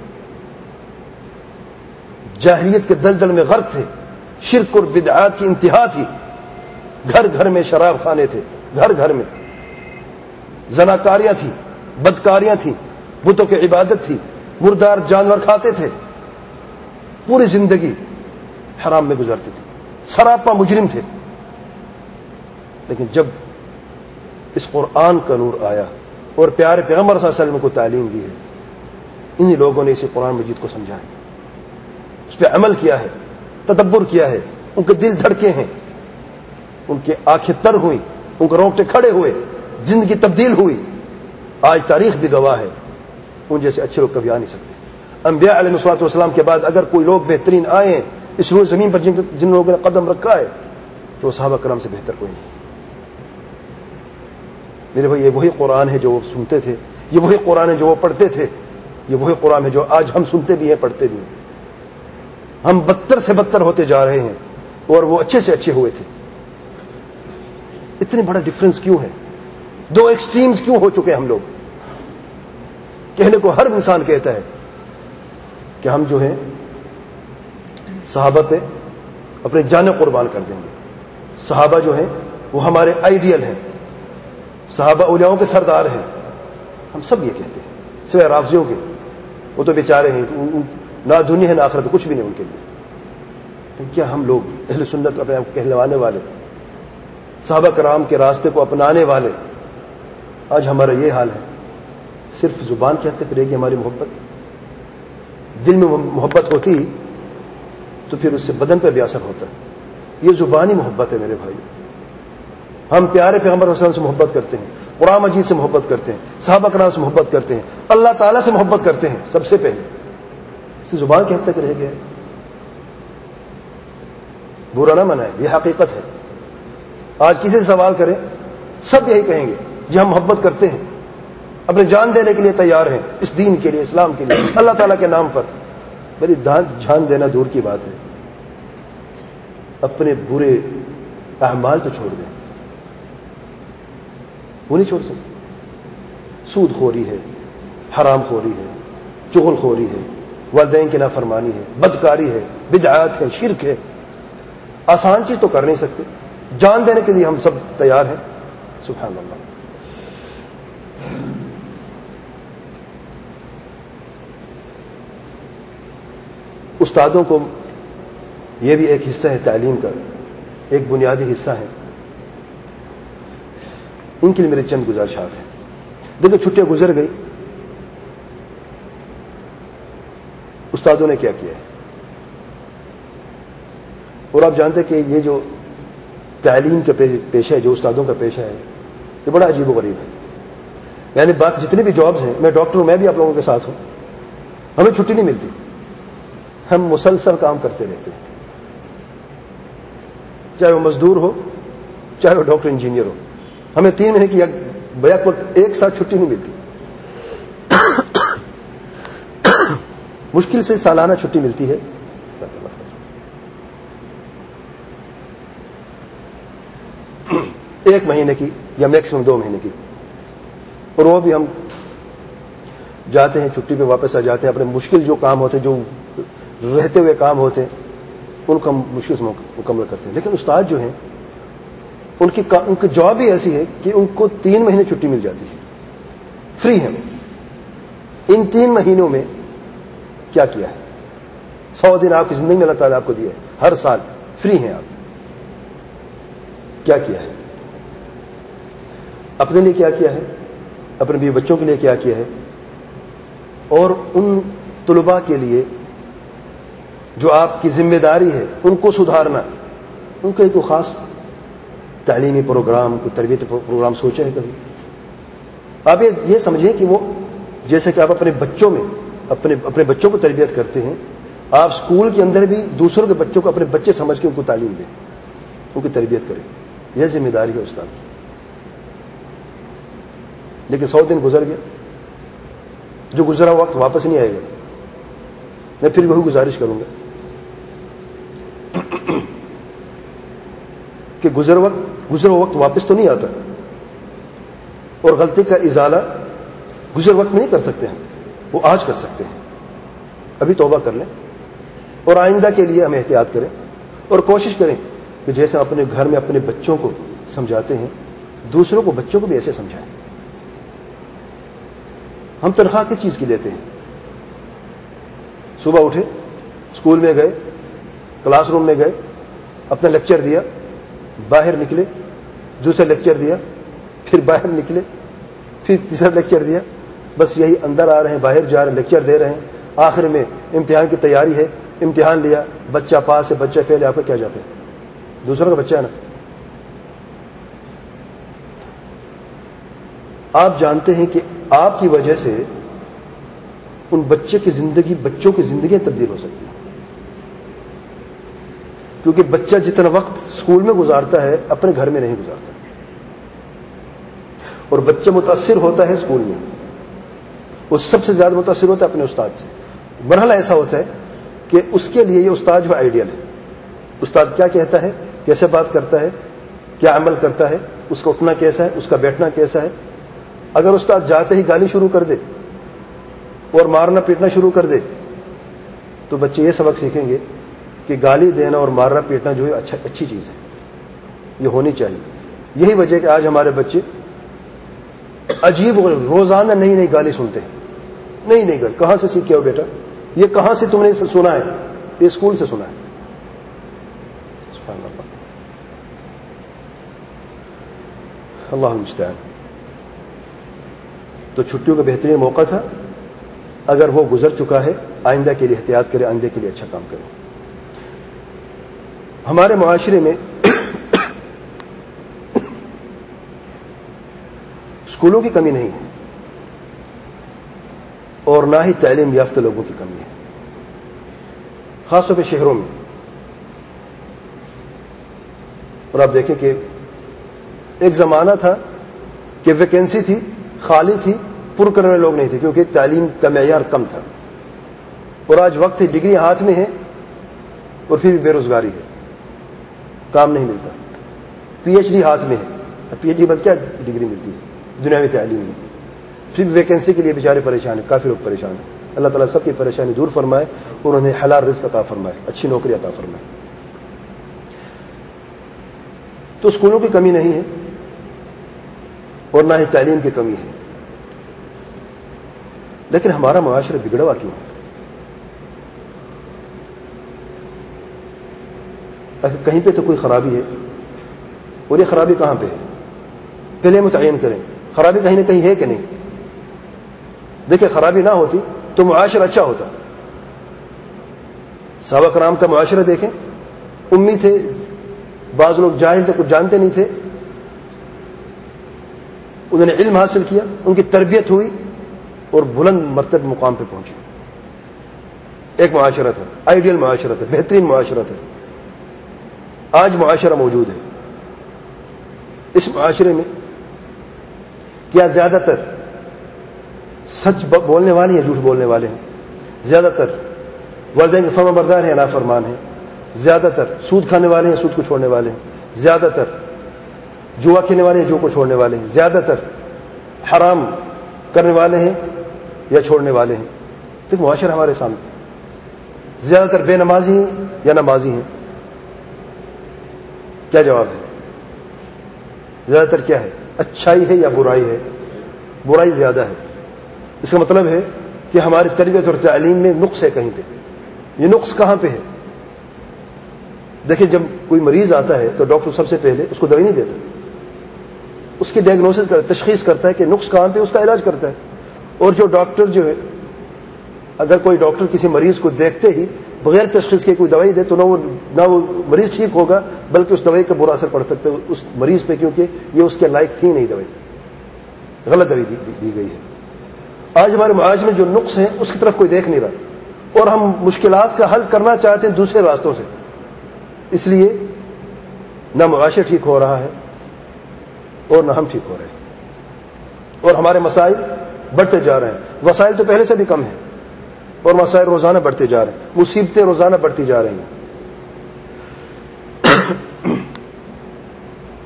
جاہلیت کے دلدل میں غرق تھے, شرک اور بدعات کی انتہا تھی, گھر گھر میں شراب خانے تھے, گھر گھر میں زناکاریاں تھیں, بدکاریاں تھیں, بتوں کی عبادت تھی, مردار جانور کھاتے تھے, پوری زندگی حرام میں گزارتے تھے, سراپا مجرم تھے. لیکن جب اس قرآن کا نور آیا اور پیارے پیغمبر صلی اللہ علیہ وسلم کو تعلیم دی ہے, انہی لوگوں نے اسے قرآن مجید کو سمجھا ہے, اس پہ عمل کیا ہے, تدبر کیا ہے, ان کے دل دھڑکے ہیں, ان کی آنکھیں تر ہوئی, ان کے رونگٹے کھڑے ہوئے, زندگی تبدیل ہوئی. آج تاریخ بھی گواہ ہے, ان جیسے اچھے لوگ کبھی آ نہیں سکتے. انبیاء علیہ الصلوۃ والسلام کے بعد اگر کوئی لوگ بہترین آئے ہیں اس روز زمین پر جن لوگوں نے قدم رکھا ہے, تو صحابہ کرام سے بہتر کوئی نہیں. میرے بھائی, یہ وہی قرآن ہے جو وہ سنتے تھے, یہ وہی قرآن ہے جو وہ پڑھتے تھے, یہ وہی قرآن ہے جو آج ہم سنتے بھی ہیں, پڑھتے بھی ہیں. ہم بدتر سے بدتر ہوتے جا رہے ہیں اور وہ اچھے سے اچھے ہوئے تھے. اتنے بڑا ڈفرنس کیوں ہے؟ دو ایکسٹریمز کیوں ہو چکے ہیں ہم لوگ؟ کہنے کو ہر انسان کہتا ہے کہ ہم جو ہیں صحابہ پہ اپنے جانیں قربان کر دیں گے, صحابہ جو ہیں وہ ہمارے آئیڈیل ہیں, صحابہ اولیاؤں کے سردار ہیں. ہم سب یہ کہتے ہیں سوائے رافضیوں کے, وہ تو بیچارے ہیں, نہ دنیا ہے نہ آخرت, کچھ بھی نہیں ان کے لیے. کیا ہم لوگ اہل سنت اپنے آپ کو کہلوانے والے, صحابہ کرام کے راستے کو اپنانے والے, آج ہمارا یہ حال ہے. صرف زبان کی حد تک رہے گی ہماری محبت. دل میں محبت ہوتی تو پھر اس سے بدن پہ بھی اثر ہوتا ہے. یہ زبانی محبت ہے میرے بھائی. ہم پیارے پیغمبر صلی اللہ علیہ وسلم سے محبت کرتے ہیں, قرآن مجید سے محبت کرتے ہیں, صحابہ کرام سے محبت کرتے ہیں, اللہ تعالیٰ سے محبت کرتے ہیں سب سے پہلے. اس زبان کی حد تک رہ گیا. برا نہ منائے, یہ حقیقت ہے. آج کسی سے سوال کریں سب یہی کہیں گے جی ہم محبت کرتے ہیں, اپنے جان دینے کے لیے تیار ہیں, اس دین کے لیے, اسلام کے لیے, اللہ تعالیٰ کے نام پر. میری جان دینا دور کی بات ہے, اپنے برے اعمال تو چھوڑ دیں, وہ نہیں چھوڑ سکتے. سود خوری ہے, حرام خوری ہے, چغل خوری ہے, والدین کی نافرمانی ہے, بدکاری ہے, بدعات ہے, شرک ہے. آسان چیز تو کر نہیں سکتے, جان دینے کے لیے ہم سب تیار ہیں. سبحان اللہ. استادوں کو یہ بھی ایک حصہ ہے تعلیم کا, ایک بنیادی حصہ ہے. ان کے لیے میرے چند گزارشات ہیں. دیکھیں چھٹیاں گزر گئی, استادوں نے کیا کیا ہے, اور آپ جانتے کہ یہ جو تعلیم کا پیشہ ہے, جو استادوں کا پیشہ ہے, یہ بڑا عجیب و غریب ہے. یعنی باقی جتنے بھی جابز ہیں, میں ڈاکٹر ہوں, میں بھی آپ لوگوں کے ساتھ ہوں, ہمیں چھٹی نہیں ملتی, ہم مسلسل کام کرتے رہتے ہیں, چاہے وہ مزدور ہو, چاہے وہ ڈاکٹر انجینئر ہو. ہمیں 3 مہینے کی بیک وقت ایک ساتھ چھٹی نہیں ملتی. مشکل سے سالانہ چھٹی ملتی ہے, 1 مہینے کی یا میکسیمم 2 مہینے کی, اور وہ بھی ہم جاتے ہیں چھٹی پہ, واپس آ جاتے ہیں. اپنے مشکل جو کام ہوتے, جو رہتے ہوئے کام ہوتے, ان کو ہم مشکل سے مکمل کرتے ہیں. لیکن استاد جو ہیں ان کی جاب بھی ایسی ہے کہ ان کو 3 مہینے چھٹی مل جاتی ہے, فری ہیں. ان 3 مہینوں میں کیا کیا ہے؟ 100 دن آپ کی زندگی میں اللہ تعالیٰ آپ کو دیا ہے, ہر سال فری ہیں آپ. کیا کیا ہے؟ اپنے لیے کیا کیا ہے, اپنے بیوی بچوں کے لیے کیا کیا ہے, اور ان طلباء کے لیے جو آپ کی ذمہ داری ہے ان کو سدھارنا, ان کا ایک خاص تعلیمی پروگرام, کوئی تربیتی پروگرام سوچا ہے کبھی؟ آپ یہ سمجھیں کہ وہ جیسے کہ آپ اپنے بچوں میں اپنے بچوں کو تربیت کرتے ہیں, آپ اسکول کے اندر بھی دوسروں کے بچوں کو اپنے بچے سمجھ کے ان کو تعلیم دیں, ان کی تربیت کریں. یہ ذمہ داری ہے استاد کی. لیکن 100 دن گزر گیا, جو گزرا وقت واپس نہیں آئے گا. میں پھر وہی گزارش کروں گا, کہ گزرا وقت واپس تو نہیں آتا، اور غلطی کا ازالہ گزر وقت میں نہیں کر سکتے ہیں، وہ آج کر سکتے ہیں. ابھی توبہ کر لیں اور آئندہ کے لیے ہم احتیاط کریں اور کوشش کریں کہ جیسے اپنے گھر میں اپنے بچوں کو سمجھاتے ہیں دوسروں کو بچوں کو بھی ایسے سمجھائیں. ہم تنخواہ کس چیز کی لیتے ہیں؟ صبح اٹھے، اسکول میں گئے، کلاس روم میں گئے، اپنا لیکچر دیا، باہر نکلے، دوسرا لیکچر دیا، پھر باہر نکلے، پھر تیسرا لیکچر دیا، بس یہی اندر آ رہے ہیں، باہر جا رہے ہیں، لیکچر دے رہے ہیں. آخر میں امتحان کی تیاری ہے، امتحان لیا، بچہ پاس ہے، بچہ فیل ہے، آپ کو کیا جاتا ہے؟ دوسروں کا بچہ ہے نا. آپ جانتے ہیں کہ آپ کی وجہ سے ان بچوں کی زندگیاں تبدیل ہو سکتی ہیں، کیونکہ بچہ جتنا وقت اسکول میں گزارتا ہے اپنے گھر میں نہیں گزارتا، اور بچہ متاثر ہوتا ہے اسکول میں، وہ سب سے زیادہ متاثر ہوتا ہے اپنے استاد سے. مرحلہ ایسا ہوتا ہے کہ اس کے لیے یہ استاد جو آئیڈیل ہے. استاد کیا کہتا ہے، کیسے بات کرتا ہے، کیا عمل کرتا ہے، اس کا اٹھنا کیسا ہے، اس کا بیٹھنا کیسا ہے. اگر استاد جاتے ہی گالی شروع کر دے اور مارنا پیٹنا شروع کر دے تو بچے یہ سبق سیکھیں گے کہ گالی دینا اور مارنا پیٹنا جو ہے اچھی چیز ہے، یہ ہونی چاہیے. یہی وجہ کہ آج ہمارے بچے عجیب روزانہ نئی نئی گالی سنتے ہیں. نئی گالی کہاں سے سیکھے ہو بیٹا؟ یہ کہاں سے تم نے سنا ہے؟ یہ اسکول سے سنا ہے. سبحان اللہ. اللہ المستعان. تو چھٹیوں کا بہترین موقع تھا، اگر وہ گزر چکا ہے آئندہ کے لیے احتیاط کریں، آئندہ کے لیے اچھا کام کریں. ہمارے معاشرے میں اسکولوں کی کمی نہیں ہے اور نہ ہی تعلیم یافتہ لوگوں کی کمی ہے، خاص طور پہ شہروں میں. اور آپ دیکھیں کہ ایک زمانہ تھا کہ ویکینسی تھی، خالی تھی، پر کرنے والے لوگ نہیں تھے کیونکہ تعلیم کا معیار کم تھا. اور آج وقت ہے، ڈگری ہاتھ میں ہے اور پھر بھی بے روزگاری ہے، کام نہیں ملتا. پی ایچ ڈی ہاتھ میں ہے، پی ایچ ڈی بعد کیا ڈگری ملتی ہے دنیاوی تعلیم میں، پھر بھی ویکینسی کے لیے بیچارے پریشان ہیں، کافی لوگ پریشان ہیں. اللہ تعالیٰ سب کی پریشانی دور فرمائے اور انہیں حلال رزق عطا فرمائے، اچھی نوکری عطا فرمائے. تو اسکولوں کی کمی نہیں ہے اور نہ ہی تعلیم کی کمی ہے، لیکن ہمارا معاشرہ بگڑا ہوا کیوں ہے؟ اگر کہیں پہ تو کوئی خرابی ہے، اور یہ خرابی کہاں پہ ہے پہلے متعین کریں. خرابی کہیں نہ کہیں ہے کہ نہیں؟ دیکھیں، خرابی نہ ہوتی تو معاشرہ اچھا ہوتا. صحابہ کرام کا معاشرہ دیکھیں، امی تھے، بعض لوگ جاہل تھے، کچھ جانتے نہیں تھے، انہوں نے علم حاصل کیا، ان کی تربیت ہوئی اور بلند مرتبہ مقام پہ پہنچے. ایک معاشرہ تھا، آئیڈیل معاشرہ تھا، بہترین معاشرہ تھا. آج معاشرہ موجود ہے، اس معاشرے میں کیا زیادہ تر سچ بولنے والے ہیں، جھوٹ بولنے والے ہیں؟ زیادہ تر والدین کے فرما بردار ہیں یا نافرمان ہیں؟ زیادہ تر سود کھانے والے ہیں، سود کو چھوڑنے والے ہیں؟ زیادہ تر جوا کھیلنے والے ہیں، جو کو چھوڑنے والے ہیں؟ زیادہ تر حرام کرنے والے ہیں یا چھوڑنے والے ہیں؟ تو معاشرہ ہمارے سامنے. زیادہ تر بے نمازی ہیں یا نمازی ہیں؟ کیا جواب ہے؟ زیادہ تر کیا ہے؟ اچھائی ہے یا برائی ہے؟ برائی زیادہ ہے. اس کا مطلب ہے کہ ہماری تربیت اور تعلیم میں نقص ہے کہیں پہ. یہ نقص کہاں پہ ہے؟ دیکھیں، جب کوئی مریض آتا ہے تو ڈاکٹر سب سے پہلے اس کو دوائی نہیں دیتا، اس کی ڈائگنوسس کرتا، تشخیص کرتا ہے کہ نقص کہاں پہ، اس کا علاج کرتا ہے. اور جو ڈاکٹر جو ہے، اگر کوئی ڈاکٹر کسی مریض کو دیکھتے ہی بغیر تشخیص کے کوئی دوائی دے تو نہ وہ مریض ٹھیک ہوگا، بلکہ اس دوائی کا برا اثر پڑ سکتا ہے اس مریض پہ، کیونکہ یہ اس کے لائق تھی نہیں، دوائی غلط دوائی دی گئی ہے. آج ہمارے معاشرے میں جو نقص ہیں اس کی طرف کوئی دیکھ نہیں رہا، اور ہم مشکلات کا حل کرنا چاہتے ہیں دوسرے راستوں سے. اس لیے نہ معاشرہ ٹھیک ہو رہا ہے اور نہ ہم ٹھیک ہو رہے ہیں، اور ہمارے مسائل بڑھتے جا رہے ہیں. وسائل تو پہلے سے بھی کم ہیں اور مسائل روزانہ بڑھتے جا رہے ہیں، مصیبتیں روزانہ بڑھتی جا رہی ہیں.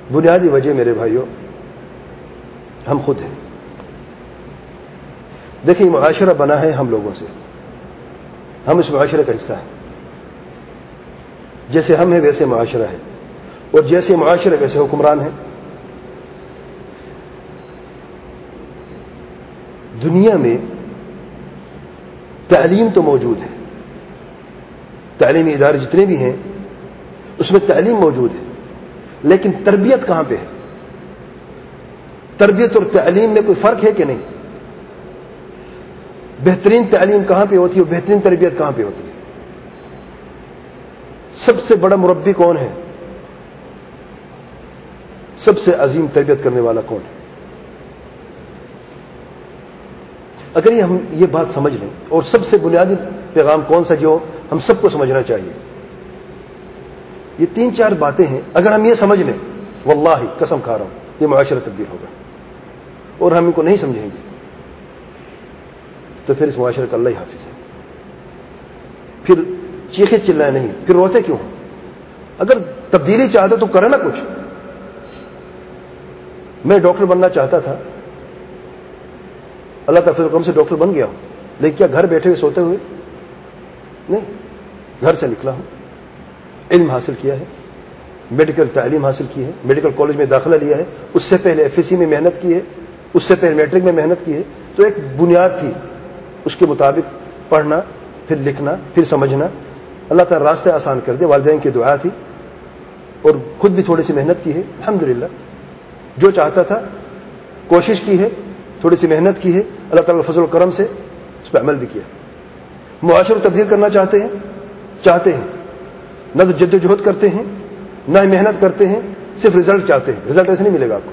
بنیادی وجہ میرے بھائیوں ہم خود ہیں. دیکھیں معاشرہ بنا ہے ہم لوگوں سے, ہم اس معاشرے کا حصہ ہیں. جیسے ہم ہیں ویسے معاشرہ ہے, اور جیسے معاشرے ویسے حکمران ہیں. دنیا میں تعلیم تو موجود ہے, تعلیمی ادارے جتنے بھی ہیں اس میں تعلیم موجود ہے, لیکن تربیت کہاں پہ ہے؟ تربیت اور تعلیم میں کوئی فرق ہے کہ نہیں؟ بہترین تعلیم کہاں پہ ہوتی ہے اور بہترین تربیت کہاں پہ ہوتی ہے؟ سب سے بڑا مربی کون ہے؟ سب سے عظیم تربیت کرنے والا کون ہے؟ اگر یہ ہم یہ بات سمجھ لیں, اور سب سے بنیادی پیغام کون سا جو ہم سب کو سمجھنا چاہیے, یہ 3-4 باتیں ہیں. اگر ہم یہ سمجھ لیں, واللہ قسم کھا رہا ہوں یہ معاشرہ تبدیل ہوگا. اور ہم ان کو نہیں سمجھیں گے تو پھر اس معاشرے کا اللہ ہی حافظ ہے. پھر چیخے چلائے نہیں, پھر روتے کیوں؟ اگر تبدیلی چاہتے تو کرے نا کچھ. میں ڈاکٹر بننا چاہتا تھا, اللہ تعالیٰ فضل و کرم سے ڈاکٹر بن گیا ہوں, لیکن کیا گھر بیٹھے ہوئے سوتے ہوئے نہیں, گھر سے نکلا ہوں, علم حاصل کیا ہے, میڈیکل تعلیم حاصل کی ہے, میڈیکل کالج میں داخلہ لیا ہے, اس سے پہلے ایف ایس سی میں محنت کی ہے, اس سے پہلے میٹرک میں محنت کی ہے. تو ایک بنیاد تھی, اس کے مطابق پڑھنا, پھر لکھنا, پھر سمجھنا. اللہ تعالیٰ راستے آسان کر دے. والدین کی دعا تھی اور خود بھی تھوڑی سی محنت کی ہے, الحمدللہ. جو چاہتا تھا کوشش کی ہے, تھوڑی سی محنت کی ہے, اللہ تعالیٰ فضل و کرم سے اس پہ عمل بھی کیا. معاشرہ تبدیل کرنا چاہتے ہیں, نہ تو جد و جہد کرتے ہیں, نہ ہی محنت کرتے ہیں, صرف رزلٹ چاہتے ہیں. رزلٹ ایسے نہیں ملے گا آپ کو.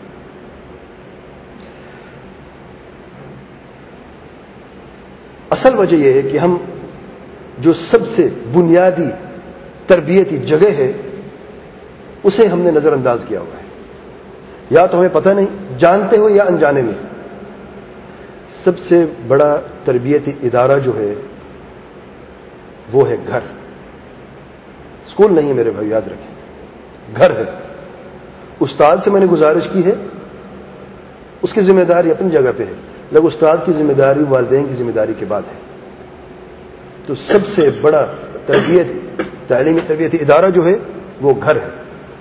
اصل وجہ یہ ہے کہ ہم جو سب سے بنیادی تربیتی جگہ ہے اسے ہم نے نظر انداز کیا ہوا ہے. یا تو ہمیں پتہ نہیں, جانتے ہو یا انجانے میں. سب سے بڑا تربیتی ادارہ جو ہے وہ ہے گھر. اسکول نہیں ہے میرے بھائی, یاد رکھیں, گھر ہے. استاد سے میں نے گزارش کی ہے, اس کی ذمہ داری اپنی جگہ پہ ہے, لیکن استاد کی ذمہ داری والدین کی ذمہ داری کے بعد ہے. تو سب سے بڑا تعلیمی تربیتی ادارہ جو ہے وہ گھر ہے.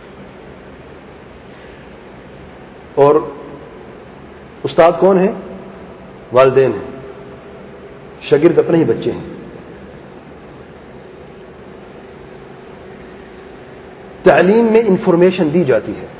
اور استاد کون ہے؟ والدین ہیں. شاگرد اپنے ہی بچے ہیں. تعلیم میں انفارمیشن دی جاتی ہے,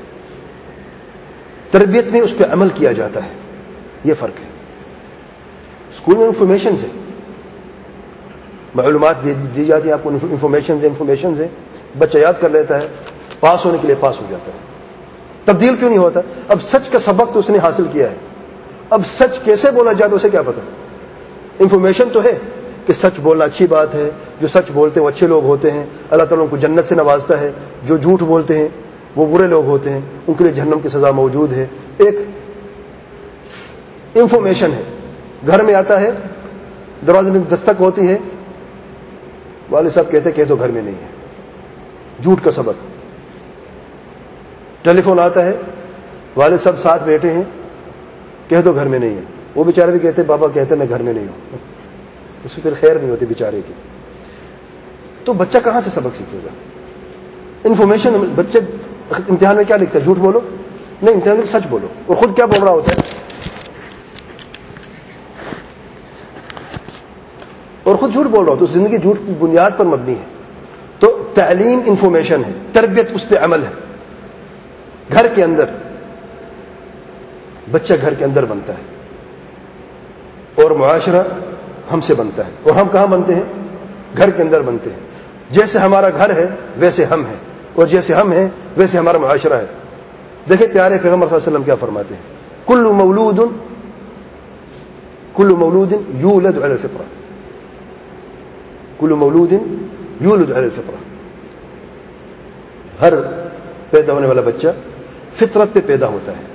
تربیت میں اس پہ عمل کیا جاتا ہے. یہ فرق ہے. اسکول میں انفارمیشن ہے, معلومات دی جاتی ہیں آپ کو, انفارمیشن ہے, بچہ یاد کر لیتا ہے, پاس ہونے کے لیے پاس ہو جاتا ہے. تبدیل کیوں نہیں ہوتا؟ اب سچ کا سبق تو اس نے حاصل کیا ہے, اب سچ کیسے بولا جائے اسے کیا پتا. انفارمیشن تو ہے کہ سچ بولنا اچھی بات ہے, جو سچ بولتے ہیں وہ اچھے لوگ ہوتے ہیں, اللہ تعالیٰ ان کو جنت سے نوازتا ہے. جو جھوٹ بولتے ہیں وہ برے لوگ ہوتے ہیں, ان کے لیے جہنم کی سزا موجود ہے. ایک انفارمیشن ہے. گھر میں آتا ہے, دروازے میں دستک ہوتی ہے, والد صاحب کہتے کہہ دو گھر میں نہیں ہے, جھوٹ کا سبق. ٹیلی فون آتا ہے, والد صاحب ساتھ بیٹھے ہیں, کہہ دو گھر میں نہیں ہے. وہ بیچارے بھی کہتے بابا کہتے میں گھر میں نہیں ہوں, اس سے پھر خیر نہیں ہوتی بیچارے کی. تو بچہ کہاں سے سبق سیکھے گا؟ انفارمیشن. بچے امتحان میں کیا لکھتا ہے؟ جھوٹ بولو نہیں, امتحان میں سچ بولو. اور خود کیا بول رہا ہوتا ہے؟ اور خود جھوٹ بول رہا ہو. تو زندگی جھوٹ کی بنیاد پر مبنی ہے. تو تعلیم انفارمیشن ہے, تربیت اس پہ عمل ہے. گھر کے اندر بچہ گھر کے اندر بنتا ہے, اور معاشرہ ہم سے بنتا ہے. اور ہم کہاں بنتے ہیں؟ گھر کے اندر بنتے ہیں. جیسے ہمارا گھر ہے ویسے ہم ہیں, اور جیسے ہم ہیں ویسے ہمارا معاشرہ ہے. دیکھیں پیارے پیغمبر صلی اللہ علیہ وسلم کیا فرماتے ہیں, کل مولود یولد علی الفطرہ, کل مولود یولد علی الفطرہ. ہر پیدا ہونے والا بچہ فطرت پہ پیدا ہوتا ہے,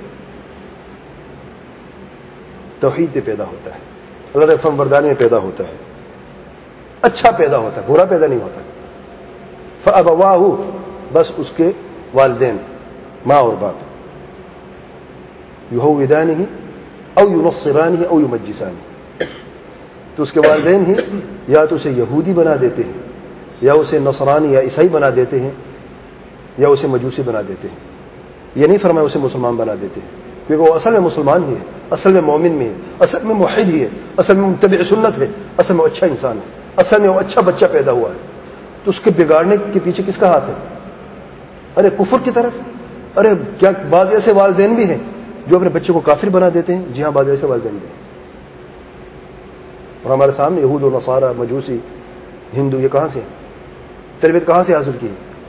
توحید پہ پیدا ہوتا ہے, اللہ کے فرمان برداری میں پیدا ہوتا ہے, اچھا پیدا ہوتا ہے, برا پیدا نہیں ہوتا. فأبواہ, بس اس کے والدین ماں اور باپ. یہودانہ او ینصرانہ او یمجسانہ. تو اس کے والدین ہی یا تو اسے یہودی بنا دیتے ہیں, یا اسے نصرانی یا عیسائی بنا دیتے ہیں, یا اسے مجوسی بنا دیتے ہیں. یہ نہیں فرمایا اسے مسلمان بنا دیتے ہیں, کیونکہ وہ اصل میں مسلمان ہی ہے, اصل میں مومن میں ہے, اصل میں موحد ہی ہے, اصل میں متبع سنت ہے, اصل میں اچھا انسان ہے, اصل میں وہ اچھا بچہ پیدا ہوا ہے. تو اس کے بگاڑنے کے پیچھے کس کا ہاتھ ہے؟ ارے کفر کی طرف. ارے کیا بعض ایسے والدین بھی ہیں جو اپنے بچے کو کافر بنا دیتے ہیں؟ جی ہاں, بعض ایسے والدین بھی ہیں. اور ہمارے سامنے یہود و نصارہ, مجوسی, ہندو, یہ کہاں سے ہیں؟ تربیت کہاں سے حاصل کی؟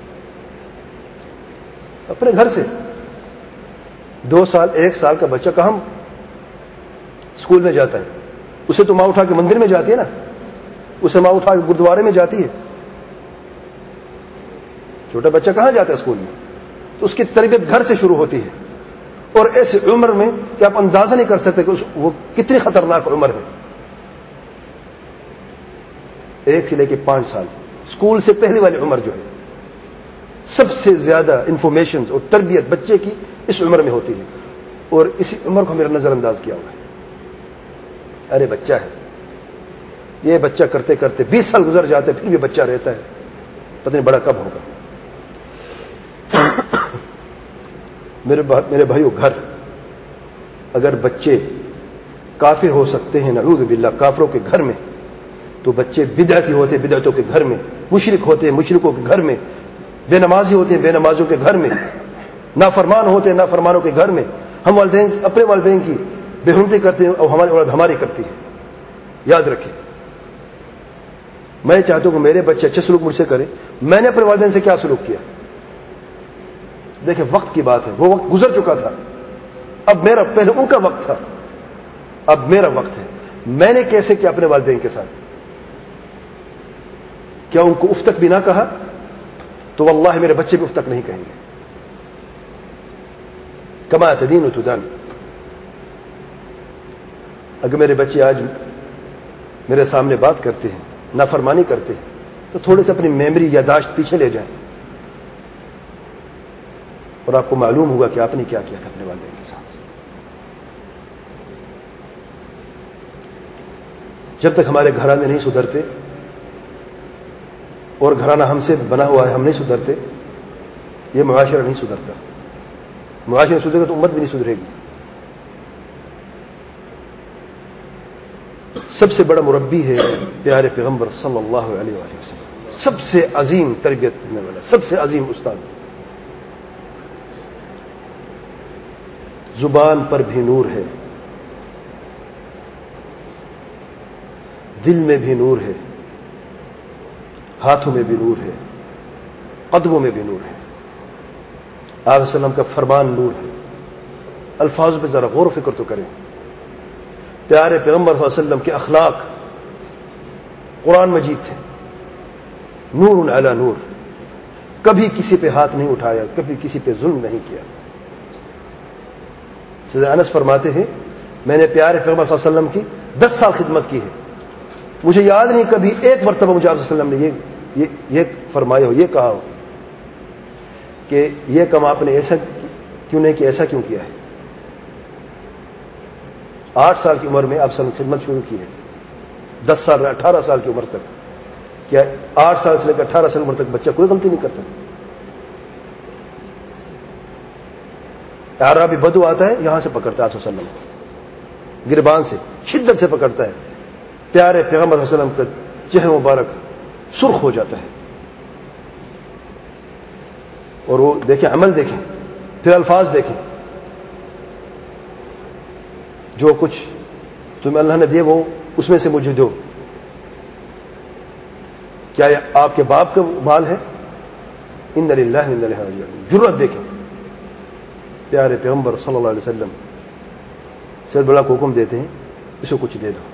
اپنے گھر سے. 2 سال 1 سال کا بچہ کہاں اسکول میں جاتا ہے؟ اسے تو ماں اٹھا کے مندر میں جاتی ہے نا, اسے ماں اٹھا کے گردوارے میں جاتی ہے. چھوٹا بچہ کہاں جاتا ہے اسکول میں؟ تو اس کی تربیت گھر سے شروع ہوتی ہے. اور ایسی عمر میں کہ آپ اندازہ نہیں کر سکتے کہ وہ کتنی خطرناک عمر ہے. 1 سے لے کے 5 سال, اسکول سے پہلی والی عمر جو ہے, سب سے زیادہ انفارمیشن اور تربیت بچے کی اس عمر میں ہوتی ہے. اور اسی عمر کو میرا نظر انداز کیا ہوا ہے. ارے بچہ ہے, یہ بچہ کرتے کرتے 20 سال گزر جاتے, پھر بھی بچہ رہتا ہے, پتہ نہیں بڑا کب ہوگا. میرے بھائیو, گھر اگر بچے کافر ہو سکتے ہیں, نعوذ باللہ, کافروں کے گھر میں, تو بچے بدعتی ہوتے ہیں بدعتوں کے گھر میں, مشرک ہوتے ہیں مشرکوں کے گھر میں, بے نمازی ہوتے ہیں بے نمازوں کے گھر میں, نافرمان ہوتے ہیں نافرمانوں کے گھر میں. ہم والدین اپنے والدین کی بے حرمتی کرتے ہیں اور ہماری اولاد ہماری کرتی ہے. یاد رکھیں, میں چاہتا ہوں کہ میرے بچے اچھے سلوک مجھ سے کریں. میں نے اپنے والدین سے کیا سلوک کیا؟ دیکھیں, وقت کی بات ہے, وہ وقت گزر چکا تھا. اب میرا, پہلے ان کا وقت تھا, اب میرا وقت ہے. میں نے کیسے کیا اپنے والدین کے ساتھ؟ کیا ان کو اف تک بھی نہ کہا؟ تو واللہ میرے بچے بھی اف تک نہیں کہیں گے. کما تدین تدان. اگر میرے بچے آج میرے سامنے بات کرتے ہیں, نافرمانی کرتے ہیں, تو تھوڑے سے اپنی میموری یاداشت پیچھے لے جائیں, اور آپ کو معلوم ہوگا کہ آپ نے کیا کیا تھا اپنے والدین کے ساتھ. جب تک ہمارے گھرانے نہیں سدھرتے, اور گھرانہ ہم سے بنا ہوا ہے, ہم نہیں سدھرتے, یہ معاشرہ نہیں سدھرتا. معاشرہ سدھرے گا تو امت بھی نہیں سدھرے گی. سب سے بڑا مربی ہے پیارے پیغمبر صلی اللہ علیہ وآلہ وسلم, سب سے عظیم تربیت کرنے والا, سب سے عظیم استاد. زبان پر بھی نور ہے, دل میں بھی نور ہے, ہاتھوں میں بھی نور ہے, قدموں میں بھی نور ہے. آپ علیہ وسلم کا فرمان نور ہے. الفاظ پہ ذرا غور و فکر تو کریں. پیارے پیغمبر صلی اللہ علیہ وسلم کے اخلاق قرآن مجید تھے, نور علی نور. کبھی کسی پہ ہاتھ نہیں اٹھایا, کبھی کسی پہ ظلم نہیں کیا. سیدنا انس فرماتے ہیں, میں نے پیارے پیغمبر صلی اللہ علیہ وسلم کی 10 سال خدمت کی ہے, مجھے یاد نہیں کبھی ایک مرتبہ مجھے آپ صلی اللہ علیہ وسلم نے یہ فرمایا ہو, یہ کہا ہو کہ یہ کام آپ نے ایسا کیوں نہیں کیا, ایسا کیوں کیا ہے. 8 سال کی عمر میں آپ صلی اللہ علیہ وسلم خدمت شروع کی ہے, 10 سال 18 سال کی عمر تک. کیا 8 سال سے لے کر 18 سال کی عمر تک بچہ کوئی غلطی نہیں کرتا؟ اعرابی بدو آتا ہے, یہاں سے پکڑتا ہے آپ صلی اللہ علیہ وسلم, گربان سے شدت سے پکڑتا ہے. پیارے پیغمبر صلی اللہ علیہ وسلم کا چہرہ مبارک سرخ ہو جاتا ہے. اور وہ دیکھیں, عمل دیکھیں, پھر الفاظ دیکھیں. جو کچھ تمہیں اللہ نے دیے وہ اس میں سے مجھے دو. کیا یہ آپ کے باپ کا مال ہے؟ ان للہ و انا الیہ راجعون. جرأت دیکھیں. پیارے پیغمبر صلی اللہ علیہ وسلم سے بڑا کو حکم دیتے ہیں, اس کو کچھ دے دو.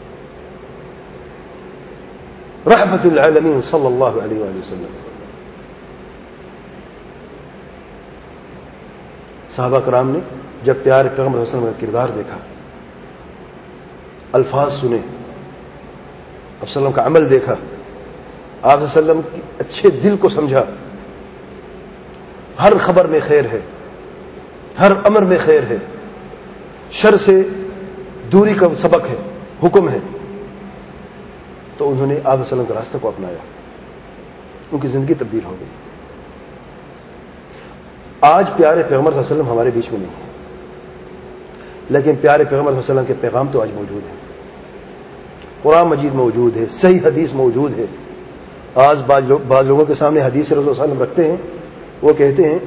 رحمت العالمین صلی اللہ علیہ وآلہ وسلم. صحابہ کرام نے جب پیارے پیغمبر صلی اللہ علیہ وسلم کا کردار دیکھا, الفاظ سنے, آپ صلی اللہ علیہ وسلم کا عمل دیکھا, آپ صلی اللہ علیہ وسلم کے اچھے دل کو سمجھا, ہر خبر میں خیر ہے, ہر امر میں خیر ہے، شر سے دوری کا سبق ہے، حکم ہے، تو انہوں نے آپ صلی اللہ علیہ وسلم کے راستے کو اپنایا، ان کی زندگی تبدیل ہو گئی۔ آج پیارے پیغمبر صلی اللہ علیہ وسلم ہمارے بیچ میں نہیں ہے، لیکن پیارے پیغمبر صلی اللہ علیہ وسلم کے پیغام تو آج موجود ہیں، قرآن مجید موجود ہے، صحیح حدیث موجود ہے۔ آج بعض لوگوں کے سامنے حدیث رسول صلی اللہ علیہ وسلم رکھتے ہیں، وہ کہتے ہیں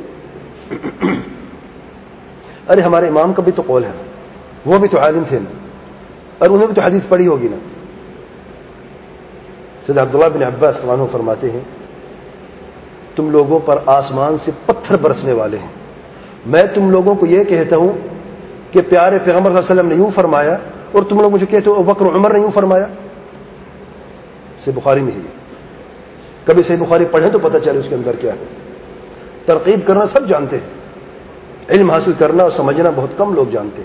ارے ہمارے امام کا بھی تو قول ہے، وہ بھی تو عالم تھے نا، اور انہوں نے بھی تو حدیث پڑھی ہوگی نا۔ سید عبداللہ بن عباس رضی اللہ عنہ فرماتے ہیں تم لوگوں پر آسمان سے پتھر برسنے والے ہیں، میں تم لوگوں کو یہ کہتا ہوں کہ پیارے پیغمبر صلی اللہ علیہ وسلم نے یوں فرمایا، اور تم لوگ مجھے کہتے ہو ابو بکر عمر نے یوں فرمایا۔ صحیح بخاری میں ہے، کبھی صحیح بخاری پڑھیں تو پتہ چلے اس کے اندر کیا ہے۔ ترغیب کرنا سب جانتے ہیں، علم حاصل کرنا اور سمجھنا بہت کم لوگ جانتے ہیں۔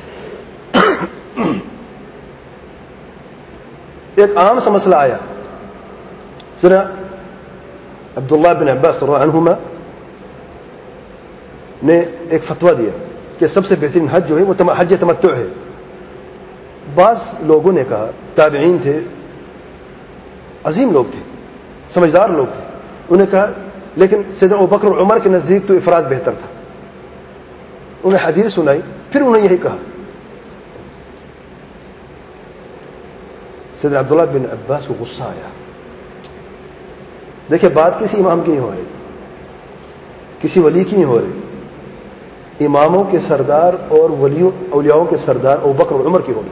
ایک عام سا مسئلہ آیا، ذرا عبداللہ بن عباس رضی اللہ عنہما نے ایک فتویٰ دیا کہ سب سے بہترین حج جو ہے وہ حج تمتع ہے۔ بعض لوگوں نے کہا، تابعین تھے، عظیم لوگ تھے، سمجھدار لوگ تھے، انہوں نے کہا لیکن سیدنا ابوبکر اور عمر کے نزدیک تو افراد بہتر تھا۔ انہیں حدیث سنائی، پھر انہوں نے یہی کہا۔ سیدنا عبداللہ بن عباس کو غصہ آیا۔ دیکھیں بات کسی امام کی نہیں ہو رہی، کسی ولی کی نہیں ہو رہی، اماموں کے سردار اور اولیاؤں کے سردار ابوبکر اور عمر کی ہو رہی۔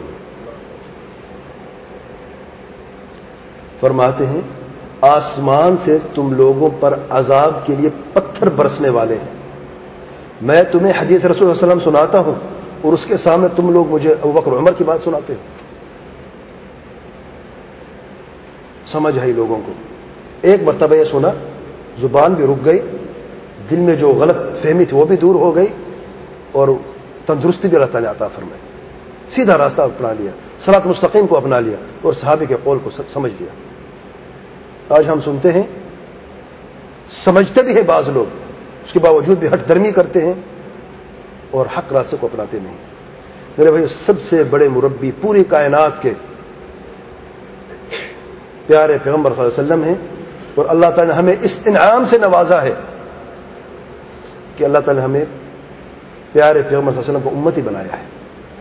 فرماتے ہیں آسمان سے تم لوگوں پر عذاب کے لیے پتھر برسنے والے ہیں، میں تمہیں حدیث رسول صلی اللہ علیہ وسلم سناتا ہوں اور اس کے سامنے تم لوگ مجھے ابوبکر اور عمر کی بات سناتے ہو۔ سمجھ آئی لوگوں کو، ایک مرتبہ یہ سنا، زبان بھی رک گئی، دل میں جو غلط فہمی تھی وہ بھی دور ہو گئی، اور تندرستی بھی اللہ تعالیٰ نے عطا فرمائی، سیدھا راستہ اپنا لیا، صراط مستقیم کو اپنا لیا اور صحابہ کے قول کو سمجھ لیا۔ آج ہم سنتے ہیں، سمجھتے بھی ہیں بعض لوگ، اس کے باوجود بھی ہٹ درمی کرتے ہیں اور حق راستے کو اپناتے نہیں۔ میرے بھائی، سب سے بڑے مربی پوری کائنات کے پیارے پیغمبر صلی اللہ علیہ وسلم ہیں، اور اللہ تعالیٰ نے ہمیں اس انعام سے نوازا ہے کہ اللہ تعالیٰ نے ہمیں پیارے پیغمبر صلی اللہ علیہ وسلم کو امتی بنایا ہے۔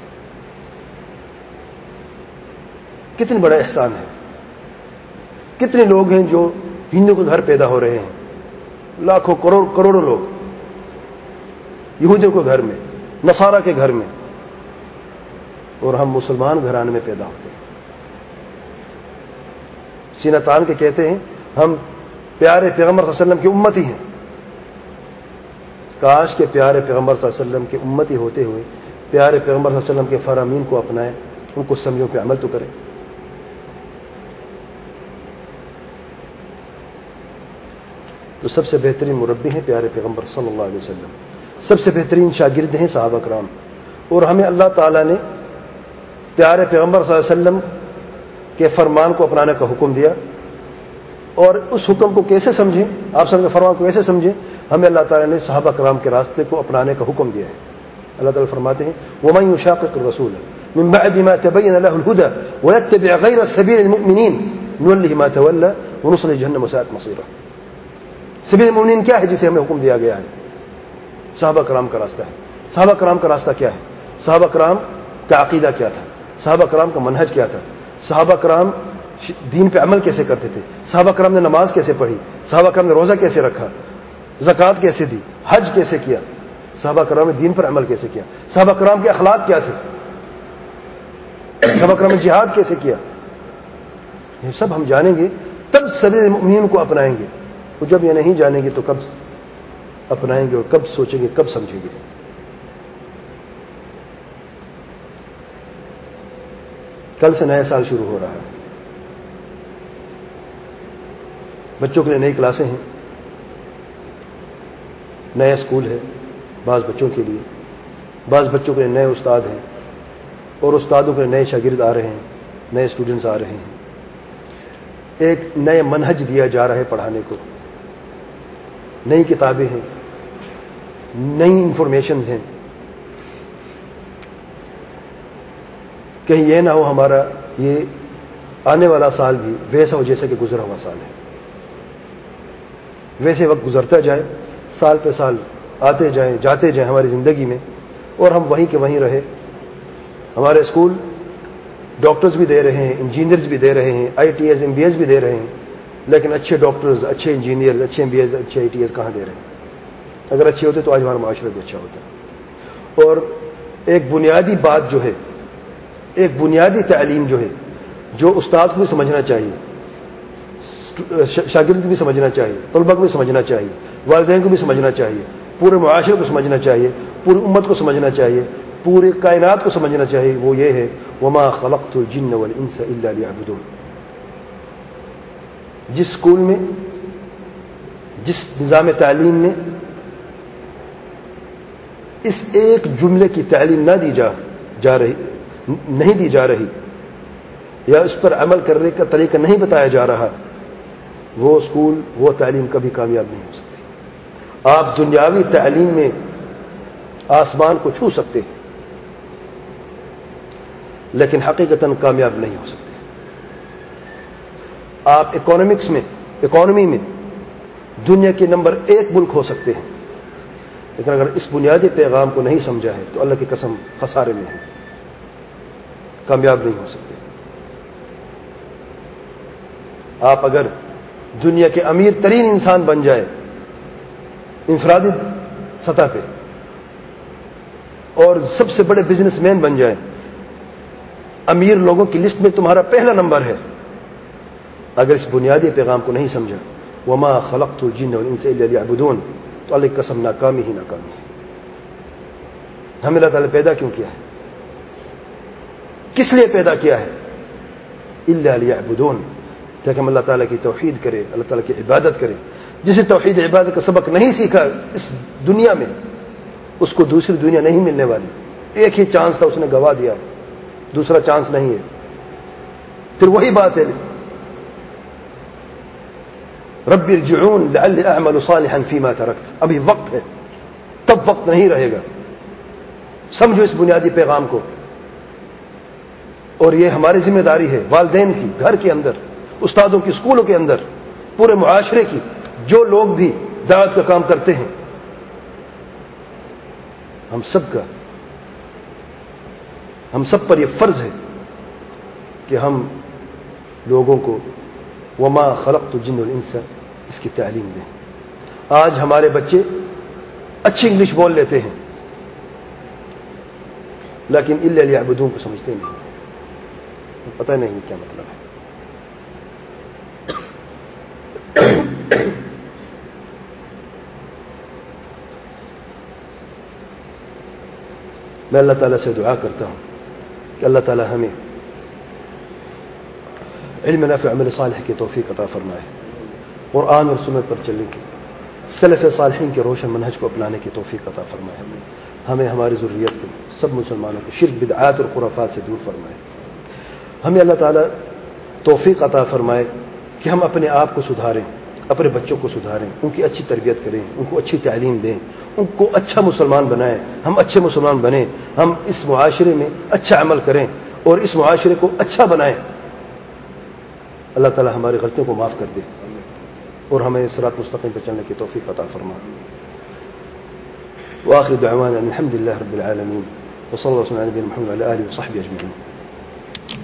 کتنی بڑا احسان ہے۔ کتنے لوگ ہیں جو ہندو کے گھر پیدا ہو رہے ہیں، لاکھوں کروڑوں لوگ یہودیوں کے گھر میں، نصارہ کے گھر میں، اور ہم مسلمان گھرانے میں پیدا ہوتے ہیں۔ سینہ تان کے کہتے ہیں ہم پیارے پیغمبر صلی اللہ علیہ وسلم کی امتی ہیں۔ کاش کے پیارے پیغمبر صلی اللہ علیہ وسلم کے امتی ہوتے ہوئے پیارے پیغمبر صلی اللہ علیہ وسلم کے فرامین کو اپنائیں، ان کو سمجھوں پہ عمل تو کریں۔ تو سب سے بہترین مربی ہیں پیارے پیغمبر صلی اللہ علیہ وسلم، سب سے بہترین شاگرد ہیں صحابہ کرام، اور ہمیں اللہ تعالیٰ نے پیارے پیغمبر صلی اللہ علیہ وسلم کے فرمان کو اپنانے کا حکم دیا، اور اس حکم کو کیسے سمجھیں، آپ سب کے فرمان کو کیسے سمجھیں، ہمیں اللہ تعالیٰ نے صحابہ کرام کے راستے کو اپنانے کا حکم دیا ہے۔ اللہ تعالیٰ فرماتے ہیں وَمَن يُشَاقِقِ الرَّسُولَ مِن بَعْدِ مَا تَبَيَّنَ لَهُ الْهُدَى وَيَتَّبِعْ غَيْرَ سَبِيلِ الْمُؤْمِنِينَ نُوَلِّهِ مَا تَوَلَّى وَنُصْلِهِ جَهَنَّمَ وَسَاءَتْ مَصِيرًا۔ سبیل المؤمنین کیا ہے جسے ہمیں حکم دیا گیا ہے؟ صحابہ کرام کا راستہ ہے۔ صحابہ کرام کا راستہ کیا ہے؟ صحابہ کرام کا عقیدہ کیا تھا؟ صحابہ کرام کا منہج کیا تھا؟ صحابہ کرام دین پہ عمل کیسے کرتے تھے؟ صحابہ کرام نے نماز کیسے پڑھی؟ صحابہ کرام نے روزہ کیسے رکھا؟ زکوٰۃ کیسے دی؟ حج کیسے کیا؟ صحابہ کرام نے دین پر عمل کیسے کیا؟ صحابہ کرام کے اخلاق کیا تھے؟ صحابہ کرام نے جہاد کیسے کیا؟ یہ سب ہم جانیں گے تب سبیل المؤمنین کو اپنائیں گے، اور جب یہ نہیں جانیں گے تو کب اپنائیں گے اور کب سوچیں گے، کب سمجھیں گے؟ کل سے نیا سال شروع ہو رہا ہے، بچوں کے لیے نئی کلاسیں ہیں، نیا اسکول ہے، بعض بچوں کے لیے، بعض بچوں کے لیے نئے استاد ہیں، اور استادوں کے لیے نئے شاگرد آ رہے ہیں، نئے اسٹوڈنٹس آ رہے ہیں۔ ایک نئے منہج دیا جا رہا ہے پڑھانے کو، نئی کتابیں ہیں، نئی انفارمیشنز ہیں، کہیں یہ نہ ہو ہمارا یہ آنے والا سال بھی ویسا ہو جیسا کہ گزرا ہوا سال ہے. ویسے وقت گزرتا جائے، سال پہ سال آتے جائیں جاتے جائیں ہماری زندگی میں، اور ہم وہیں کے وہیں رہے. ہمارے اسکول ڈاکٹرز بھی دے رہے ہیں، انجینئرز بھی دے رہے ہیں، ITS MBAs بھی دے رہے ہیں، لیکن اچھے ڈاکٹرز، اچھے انجینئرز، اچھے MBAs، اچھے ITS کہاں دے رہے ہیں؟ اگر اچھے ہوتے تو آج ہمارا معاشرہ بھی اچھا ہوتا. اور ایک بنیادی بات جو ہے، ایک بنیادی تعلیم جو ہے، جو استاد کو بھی سمجھنا چاہیے، شاگرد کو بھی سمجھنا چاہیے، طلباء کو بھی سمجھنا چاہیے، والدین کو بھی سمجھنا چاہیے، پورے معاشرے کو سمجھنا چاہیے، پوری امت کو سمجھنا چاہیے، پورے کائنات کو سمجھنا چاہیے، وہ یہ ہے وما خلقت الجن والانس الا ليعبدون. جس اسکول میں، جس نظام تعلیم میں اس ایک جملے کی تعلیم نہ دی نہیں دی جا رہی، یا اس پر عمل کرنے کا طریقہ نہیں بتایا جا رہا، وہ اسکول، وہ تعلیم کبھی کامیاب نہیں ہو سکتی. آپ دنیاوی تعلیم میں آسمان کو چھو سکتے ہیں، لیکن حقیقتاً کامیاب نہیں ہو سکتے. آپ اکانومی میں دنیا کے نمبر 1 ملک ہو سکتے ہیں، لیکن اگر اس بنیادی پیغام کو نہیں سمجھا ہے تو اللہ کی قسم خسارے میں ہے، کامیاب نہیں ہو سکتے. آپ اگر دنیا کے امیر ترین انسان بن جائے انفرادی سطح پہ، اور سب سے بڑے بزنس مین بن جائیں، امیر لوگوں کی لسٹ میں تمہارا پہلا نمبر ہے، اگر اس بنیادی پیغام کو نہیں سمجھا وما خلقت الجن والانس الا ليعبدون، تو اللہ کی قسم ناکامی ہی ناکامی ہے. ہمیں اللہ تعالیٰ پیدا کیوں کیا ہے؟ کس لیے پیدا کیا ہے؟ الا ليعبدون، تاکہ ہم اللہ تعالیٰ کی توحید کرے، اللہ تعالیٰ کی عبادت کرے. جسے توحید عبادت کا سبق نہیں سیکھا اس دنیا میں، اس کو دوسری دنیا نہیں ملنے والی. ایک ہی چانس تھا، اس نے گوا دیا، دوسرا چانس نہیں ہے. پھر وہی بات ہے، رب ارجعون لعلی اعمل صالحا فیما ترکت. ابھی وقت ہے، تب وقت نہیں رہے گا. سمجھو اس بنیادی پیغام کو. اور یہ ہماری ذمہ داری ہے، والدین کی، گھر کے اندر، استادوں کی، اسکولوں کے اندر، پورے معاشرے کی، جو لوگ بھی دعوت کا کام کرتے ہیں، ہم سب پر یہ فرض ہے کہ ہم لوگوں کو وما خلقت الجن والانس اس کی تعلیم دیں. آج ہمارے بچے اچھی انگلش بول لیتے ہیں، لیکن الا ليعبدون کو سمجھتے نہیں، پتہ نہیں کیا مطلب ہے. میں اللہ تعالیٰ سے دعا کرتا ہوں کہ اللہ تعالیٰ ہمیں علم نافع عمل صالح کی توفیق عطا فرمائے، قرآن اور سنت پر چلنے کی، سلف صالحین کے روشن منہج کو اپنانے کی توفیق عطا فرمائے. ہمیں، ہماری ذریت کو، سب مسلمانوں کو شرک، بدعات اور خرافات سے دور فرمائے. ہمیں اللہ تعالیٰ توفیق عطا فرمائے کہ ہم اپنے آپ کو سدھاریں، اپنے بچوں کو سدھاریں، ان کی اچھی تربیت کریں، ان کو اچھی تعلیم دیں، ان کو اچھا مسلمان بنائیں. ہم اچھے مسلمان بنیں، ہم اس معاشرے میں اچھا عمل کریں اور اس معاشرے کو اچھا بنائیں. اللہ تعالیٰ ہماری غلطیوں کو معاف کر دے اور ہمیں صراط مستقیم پر چلنے کی توفیق عطا فرمائے. وآخر دعوانا الحمد لله رب العالمين، وصلى الله على نبينا محمد وعلى آله وصحبه أجمعين.